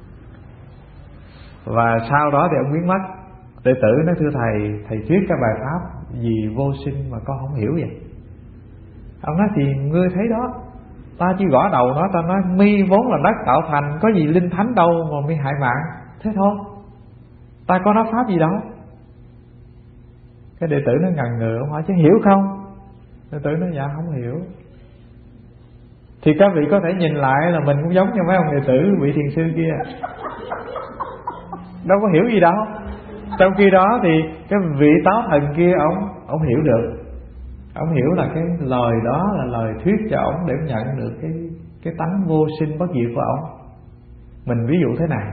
Và sau đó thì ông biến mất. Đệ tử nói: thưa thầy, thầy thuyết cái bài pháp gì vô sinh mà con không hiểu vậy? Ông nói: thì ngươi thấy đó, ta chỉ gõ đầu nó, ta nói mi vốn là đất tạo thành, có gì linh thánh đâu mà mi hại mạng, thế thôi, ta có nói pháp gì đâu. Cái đệ tử nó ngần ngừ, ông hỏi: chứ hiểu không? Đệ tử nói: dạ không hiểu. Thì các vị có thể nhìn lại là mình cũng giống như mấy ông đệ tử vị thiền sư kia, đâu có hiểu gì đâu. Trong khi đó thì cái vị táo thần kia ông ông hiểu được. Ông hiểu là cái lời đó là lời thuyết cho ông để nhận được cái cái tánh vô sinh bất diệt của ông. Mình ví dụ thế này,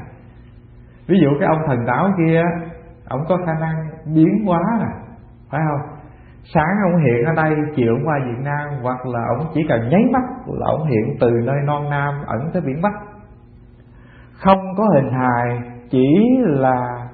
ví dụ cái ông thần táo kia, ông có khả năng biến hóa nè, phải không? Sáng ông hiện ở đây, chiều ông qua Việt Nam, hoặc là ông chỉ cần nháy mắt là ông hiện từ nơi non Nam ẩn tới biển Bắc. Không có hình hài, chỉ là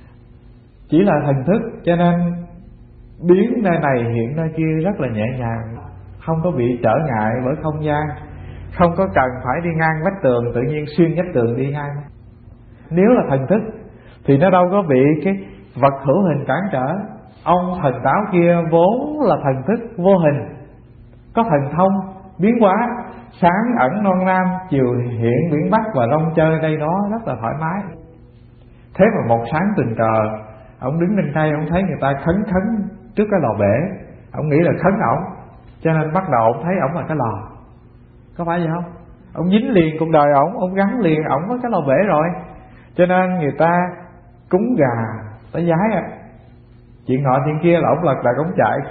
chỉ là thần thức, cho nên biến nơi này hiện nơi kia rất là nhẹ nhàng, không có bị trở ngại bởi không gian, không có cần phải đi ngang vách tường, tự nhiên xuyên vách tường đi ngang. Nếu là thần thức thì nó đâu có bị cái vật hữu hình cản trở. Ông thần táo kia vốn là thần thức vô hình, có thần thông biến hóa, sáng ẩn non Nam, chiều hiện biển Bắc, và rong chơi đây đó rất là thoải mái. Thế mà một sáng tình cờ, ông đứng trên cây, ông thấy người ta khấn khấn trước cái lò bể, ông nghĩ là khấn ổng, cho nên bắt đầu ông thấy ổng là cái lò. Có phải vậy không? Ông dính liền cuộc đời ổng, ông gắn liền ổng với cái lò bể rồi. Cho nên người ta cúng gà tới giái à. Chuyện nọ chuyện kia là ổng lật đật ổng chạy,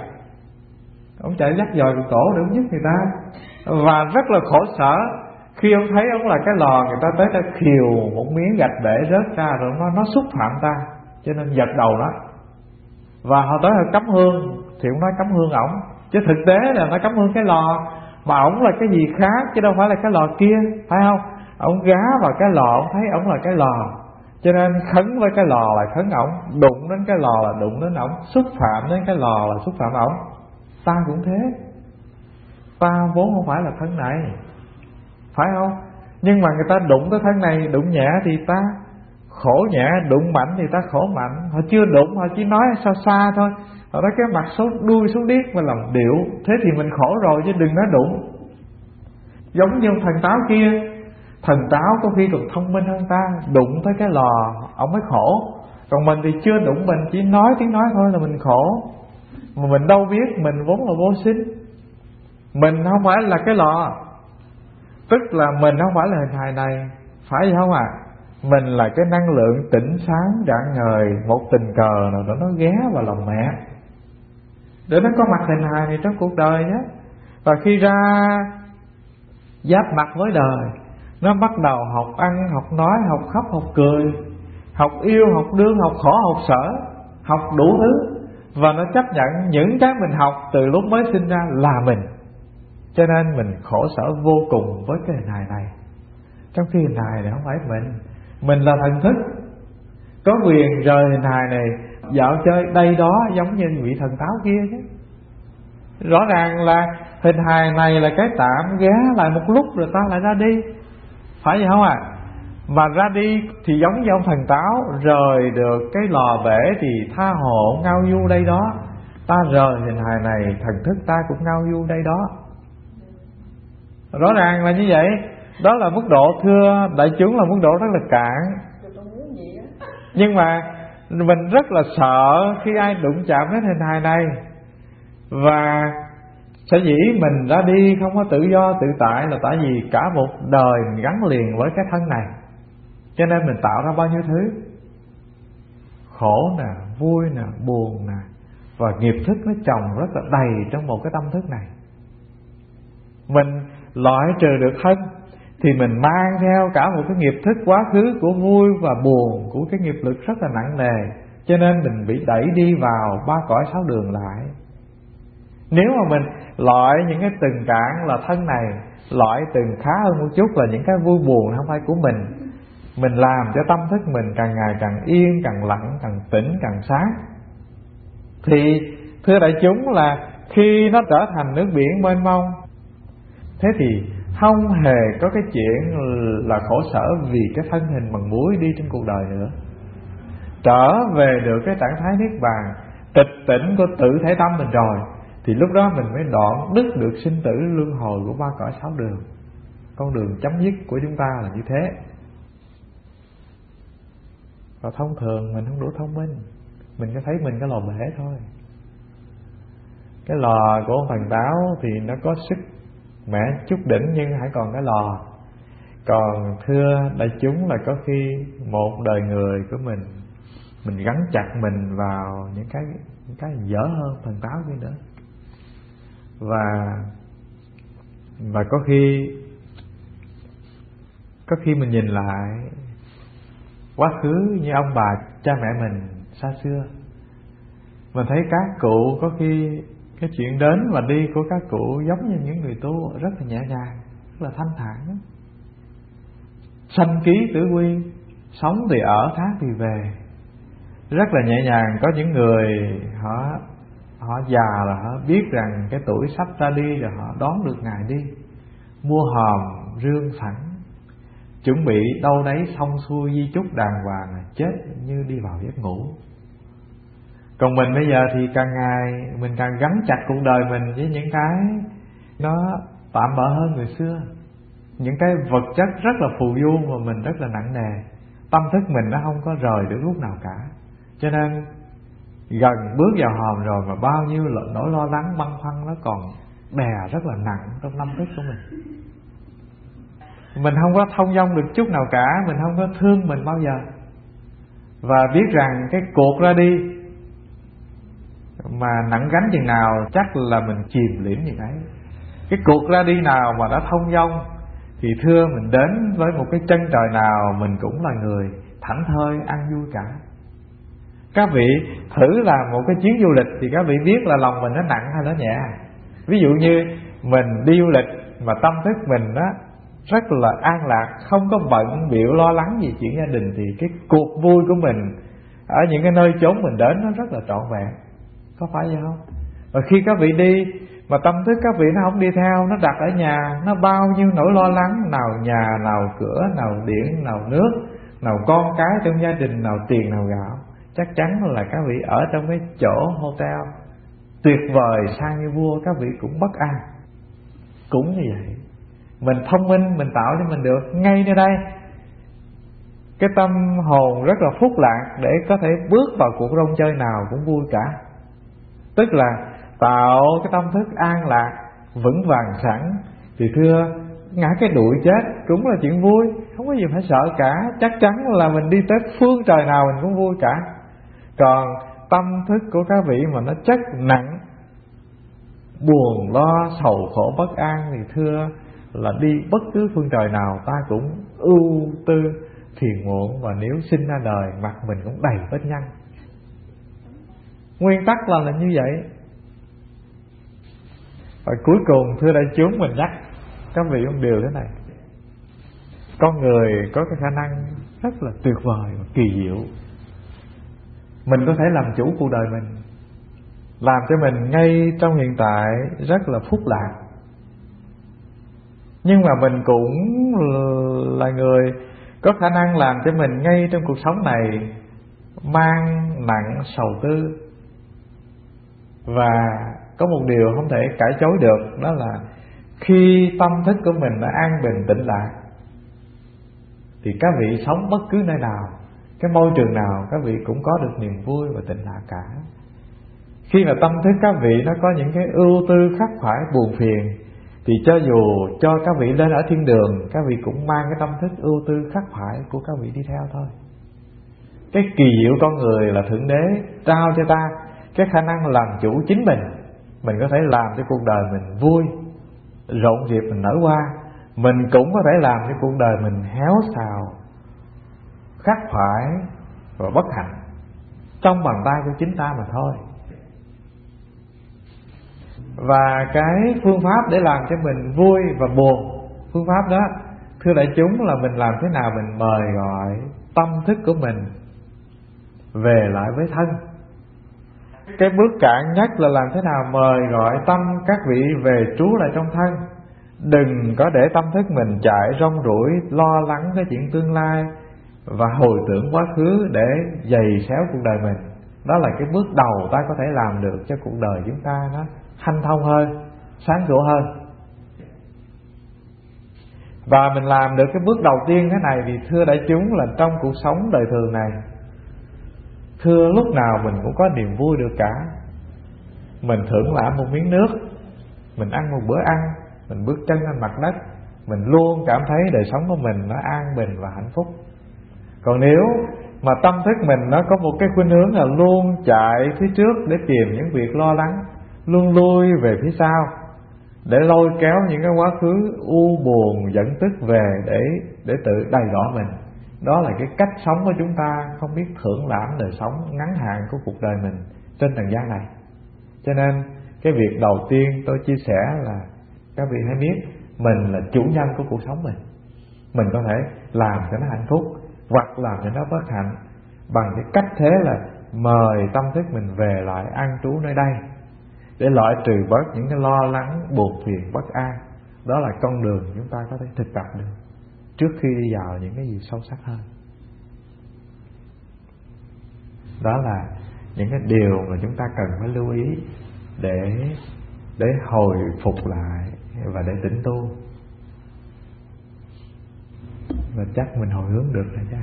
ổng chạy dắt dòi cổ để ổng giúp người ta. Và rất là khổ sở khi ông thấy ông là cái lò, người ta tới ta khiều một miếng gạch bể rớt ra rồi nó, nó xúc phạm ta, cho nên giật đầu đó. Và họ tới họ cắm hương thì ông nói cắm hương ổng, chứ thực tế là nó cắm hương cái lò, mà ổng là cái gì khác chứ đâu phải là cái lò kia, phải không? Ông gá vào cái lò, ông thấy ổng là cái lò, cho nên khấn với cái lò là khấn ổng, đụng đến cái lò là đụng đến ổng, xúc phạm đến cái lò là xúc phạm ổng. Ta cũng thế, ta vốn không phải là thân này, phải không? Nhưng mà người ta đụng tới thân này, đụng nhẹ thì ta khổ nhẹ, đụng mạnh thì ta khổ mạnh. Họ chưa đụng, họ chỉ nói xa xa thôi, họ nói cái mặt số đuôi xuống điếc mà làm điệu, thế thì mình khổ rồi chứ đừng nói đụng. Giống như thần táo kia, thần táo có khi còn thông minh hơn ta, đụng tới cái lò ông mới khổ, còn mình thì chưa đụng, mình chỉ nói tiếng nói thôi là mình khổ. Mà mình đâu biết mình vốn là vô sinh, mình không phải là cái lò, tức là mình không phải là hình hài này, phải vậy không à? Mình là cái năng lượng tỉnh sáng rạng ngời, một tình cờ nào đó nó ghé vào lòng mẹ để nó có mặt hình hài này trong cuộc đời nhé. Và khi ra giáp mặt với đời, nó bắt đầu học ăn, học nói, học khóc, học cười, học yêu, học đương, học khổ, học sở, học đủ thứ. Và nó chấp nhận những cái mình học từ lúc mới sinh ra là mình. Cho nên mình khổ sở vô cùng với cái hình hài này. Trong khi hình hài này không phải mình, mình là thần thức, có quyền rời hình hài này dạo chơi đây đó giống như vị thần táo kia chứ. Rõ ràng là hình hài này là cái tạm, ghé lại một lúc rồi ta lại ra đi, phải vậy không ạ? À? Mà ra đi thì giống như ông thần táo rời được cái lò bể thì tha hồ ngao du đây đó. Ta rời hình hài này, thần thức ta cũng ngao du đây đó. Rõ ràng là như vậy. Đó là mức độ, thưa đại chúng, là mức độ rất là cạn. Nhưng mà mình rất là sợ khi ai đụng chạm đến hình hài này. Và sở dĩ mình ra đi không có tự do tự tại là tại vì cả một đời mình gắn liền với cái thân này. Cho nên mình tạo ra bao nhiêu thứ, khổ nè, vui nè, buồn nè, và nghiệp thức nó chồng rất là đầy trong một cái tâm thức này. Mình loại trừ được thân thì mình mang theo cả một cái nghiệp thức quá khứ của vui và buồn, của cái nghiệp lực rất là nặng nề. Cho nên mình bị đẩy đi vào ba cõi sáu đường lại. Nếu mà mình loại những cái từng cạn là thân này, loại từng khá hơn một chút là những cái vui buồn không phải của mình, mình làm cho tâm thức mình càng ngày càng yên, càng lặng, càng tĩnh, càng sáng, thì thưa đại chúng là khi nó trở thành nước biển mênh mông, thế thì không hề có cái chuyện là khổ sở vì cái thân hình bằng muối đi trên cuộc đời nữa. Trở về được cái trạng thái niết bàn tịch tỉnh của tự thể tâm mình rồi, thì lúc đó mình mới đoạn đứt được sinh tử luân hồi của ba cõi sáu đường. Con đường chấm dứt của chúng ta là như thế. Và thông thường mình không đủ thông minh, mình có thấy mình cái lò bể thôi. Cái lò của ông thần táo thì nó có sức mẻ chút đỉnh, nhưng hãy còn cái lò. Còn thưa đại chúng là có khi một đời người của mình, mình gắn chặt mình vào những cái những cái dở hơn thần táo kia nữa. Và và có khi có khi mình nhìn lại quá khứ như ông bà cha mẹ mình xa xưa, mình thấy các cụ có khi cái chuyện đến và đi của các cụ giống như những người tu rất là nhẹ nhàng, rất là thanh thản. Sanh ký tử quy, sống thì ở, tháng thì về, rất là nhẹ nhàng. Có những người họ họ già là họ biết rằng cái tuổi sắp ra đi rồi, họ đón được ngày đi, mua hòm rương sẵn, chuẩn bị đâu đấy xong xuôi di chúc đàng hoàng, chết như đi vào giấc ngủ. Còn mình bây giờ thì càng ngày mình càng gắn chặt cuộc đời mình với những cái nó tạm bợ hơn người xưa, những cái vật chất rất là phù du mà mình rất là nặng nề. Tâm thức mình nó không có rời được lúc nào cả. Cho nên gần bước vào hòm rồi mà bao nhiêu nỗi lo lắng băn khoăn nó còn đè rất là nặng trong tâm thức của mình. Mình không có thông dong được chút nào cả, mình không có thương mình bao giờ. Và biết rằng cái cuộc ra đi mà nặng gánh chừng nào chắc là mình chìm liễm như đấy. Cái cuộc ra đi nào mà đã thông dong thì thưa mình đến với một cái chân trời nào mình cũng là người thảnh thơi ăn vui cả. Các vị thử làm một cái chuyến du lịch thì các vị biết là lòng mình nó nặng hay nó nhẹ. Ví dụ như mình đi du lịch mà tâm thức mình đó rất là an lạc, không có bận bịu lo lắng gì chuyện gia đình, thì cái cuộc vui của mình ở những cái nơi chốn mình đến nó rất là trọn vẹn. Có phải vậy không? Và khi các vị đi mà tâm thức các vị nó không đi theo, nó đặt ở nhà, nó bao nhiêu nỗi lo lắng, nào nhà, nào cửa, nào điện, nào nước, nào con cái trong gia đình, nào tiền, nào gạo, chắc chắn là các vị ở trong cái chỗ hotel tuyệt vời sang như vua, các vị cũng bất an. Cũng như vậy, mình thông minh, mình tạo cho mình được ngay nơi đây cái tâm hồn rất là phúc lạc để có thể bước vào cuộc rong chơi nào cũng vui cả. Tức là tạo cái tâm thức an lạc vững vàng sẵn, thì thưa ngã cái đuổi chết cũng là chuyện vui, không có gì phải sợ cả. Chắc chắn là mình đi tới phương trời nào mình cũng vui cả. Còn tâm thức của các vị mà nó chất nặng, buồn lo sầu khổ bất an, thì thưa là đi bất cứ phương trời nào ta cũng ưu tư phiền muộn, và nếu sinh ra đời mặt mình cũng đầy vết nhăn. Nguyên tắc là là như vậy. Và cuối cùng thưa đại chúng, mình nhắc các vị một điều thế này: con người có cái khả năng rất là tuyệt vời và kỳ diệu. Mình có thể làm chủ cuộc đời mình, làm cho mình ngay trong hiện tại rất là phúc lạc. Nhưng mà mình cũng là người có khả năng làm cho mình ngay trong cuộc sống này mang nặng sầu tư. Và có một điều không thể cãi chối được, đó là khi tâm thức của mình đã an bình tĩnh lạc thì các vị sống bất cứ nơi nào, cái môi trường nào, các vị cũng có được niềm vui và tĩnh lạc cả. Khi mà tâm thức các vị nó có những cái ưu tư khắc khoải buồn phiền, thì cho dù cho các vị lên ở thiên đường, các vị cũng mang cái tâm thức ưu tư khắc khoải của các vị đi theo thôi. Cái kỳ diệu con người là Thượng Đế trao cho ta cái khả năng làm chủ chính mình. Mình có thể làm cho cuộc đời mình vui, rộn rịp, mình nở hoa. Mình cũng có thể làm cho cuộc đời mình héo xào, khắc khoải và bất hạnh, trong bàn tay của chính ta mà thôi. Và cái phương pháp để làm cho mình vui và buồn, phương pháp đó thưa đại chúng là mình làm thế nào mình mời gọi tâm thức của mình về lại với thân. Cái bước cạn nhất là làm thế nào mời gọi tâm các vị về trú lại trong thân. Đừng có để tâm thức mình chạy rong ruổi lo lắng cái chuyện tương lai và hồi tưởng quá khứ để giày xéo cuộc đời mình. Đó là cái bước đầu ta có thể làm được cho cuộc đời chúng ta nó hanh thông hơn, sáng sủa hơn. Và mình làm được cái bước đầu tiên thế này thì thưa đại chúng là trong cuộc sống đời thường này, thưa lúc nào mình cũng có niềm vui được cả. Mình thưởng lãm một miếng nước, mình ăn một bữa ăn, mình bước chân lên mặt đất, mình luôn cảm thấy đời sống của mình nó an bình và hạnh phúc. Còn nếu mà tâm thức mình nó có một cái khuynh hướng là luôn chạy phía trước để tìm những việc lo lắng, luôn lui về phía sau để lôi kéo những cái quá khứ u buồn giận tức về để để tự đầy đọa mình, đó là cái cách sống của chúng ta không biết thưởng lãm đời sống ngắn hạn của cuộc đời mình trên trần gian này. Cho nên cái việc đầu tiên tôi chia sẻ là các vị hãy biết mình là chủ nhân của cuộc sống mình. Mình có thể làm cho nó hạnh phúc hoặc làm cho nó bất hạnh bằng cái cách thế là mời tâm thức mình về lại an trú nơi đây để loại trừ bớt những cái lo lắng, buồn phiền, bất an. Đó là con đường chúng ta có thể thực tập được trước khi đi vào những cái gì sâu sắc hơn. Đó là những cái điều mà chúng ta cần phải lưu ý để để hồi phục lại và để tĩnh tu. Và chắc mình hồi hướng được rồi cha.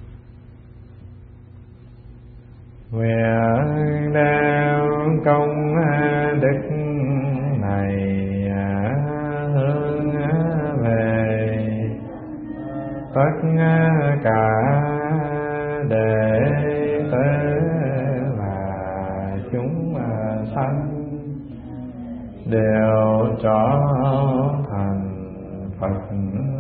Nguyện đeo công đức này hướng về tất cả đệ tử và chúng sanh đều trở thành Phật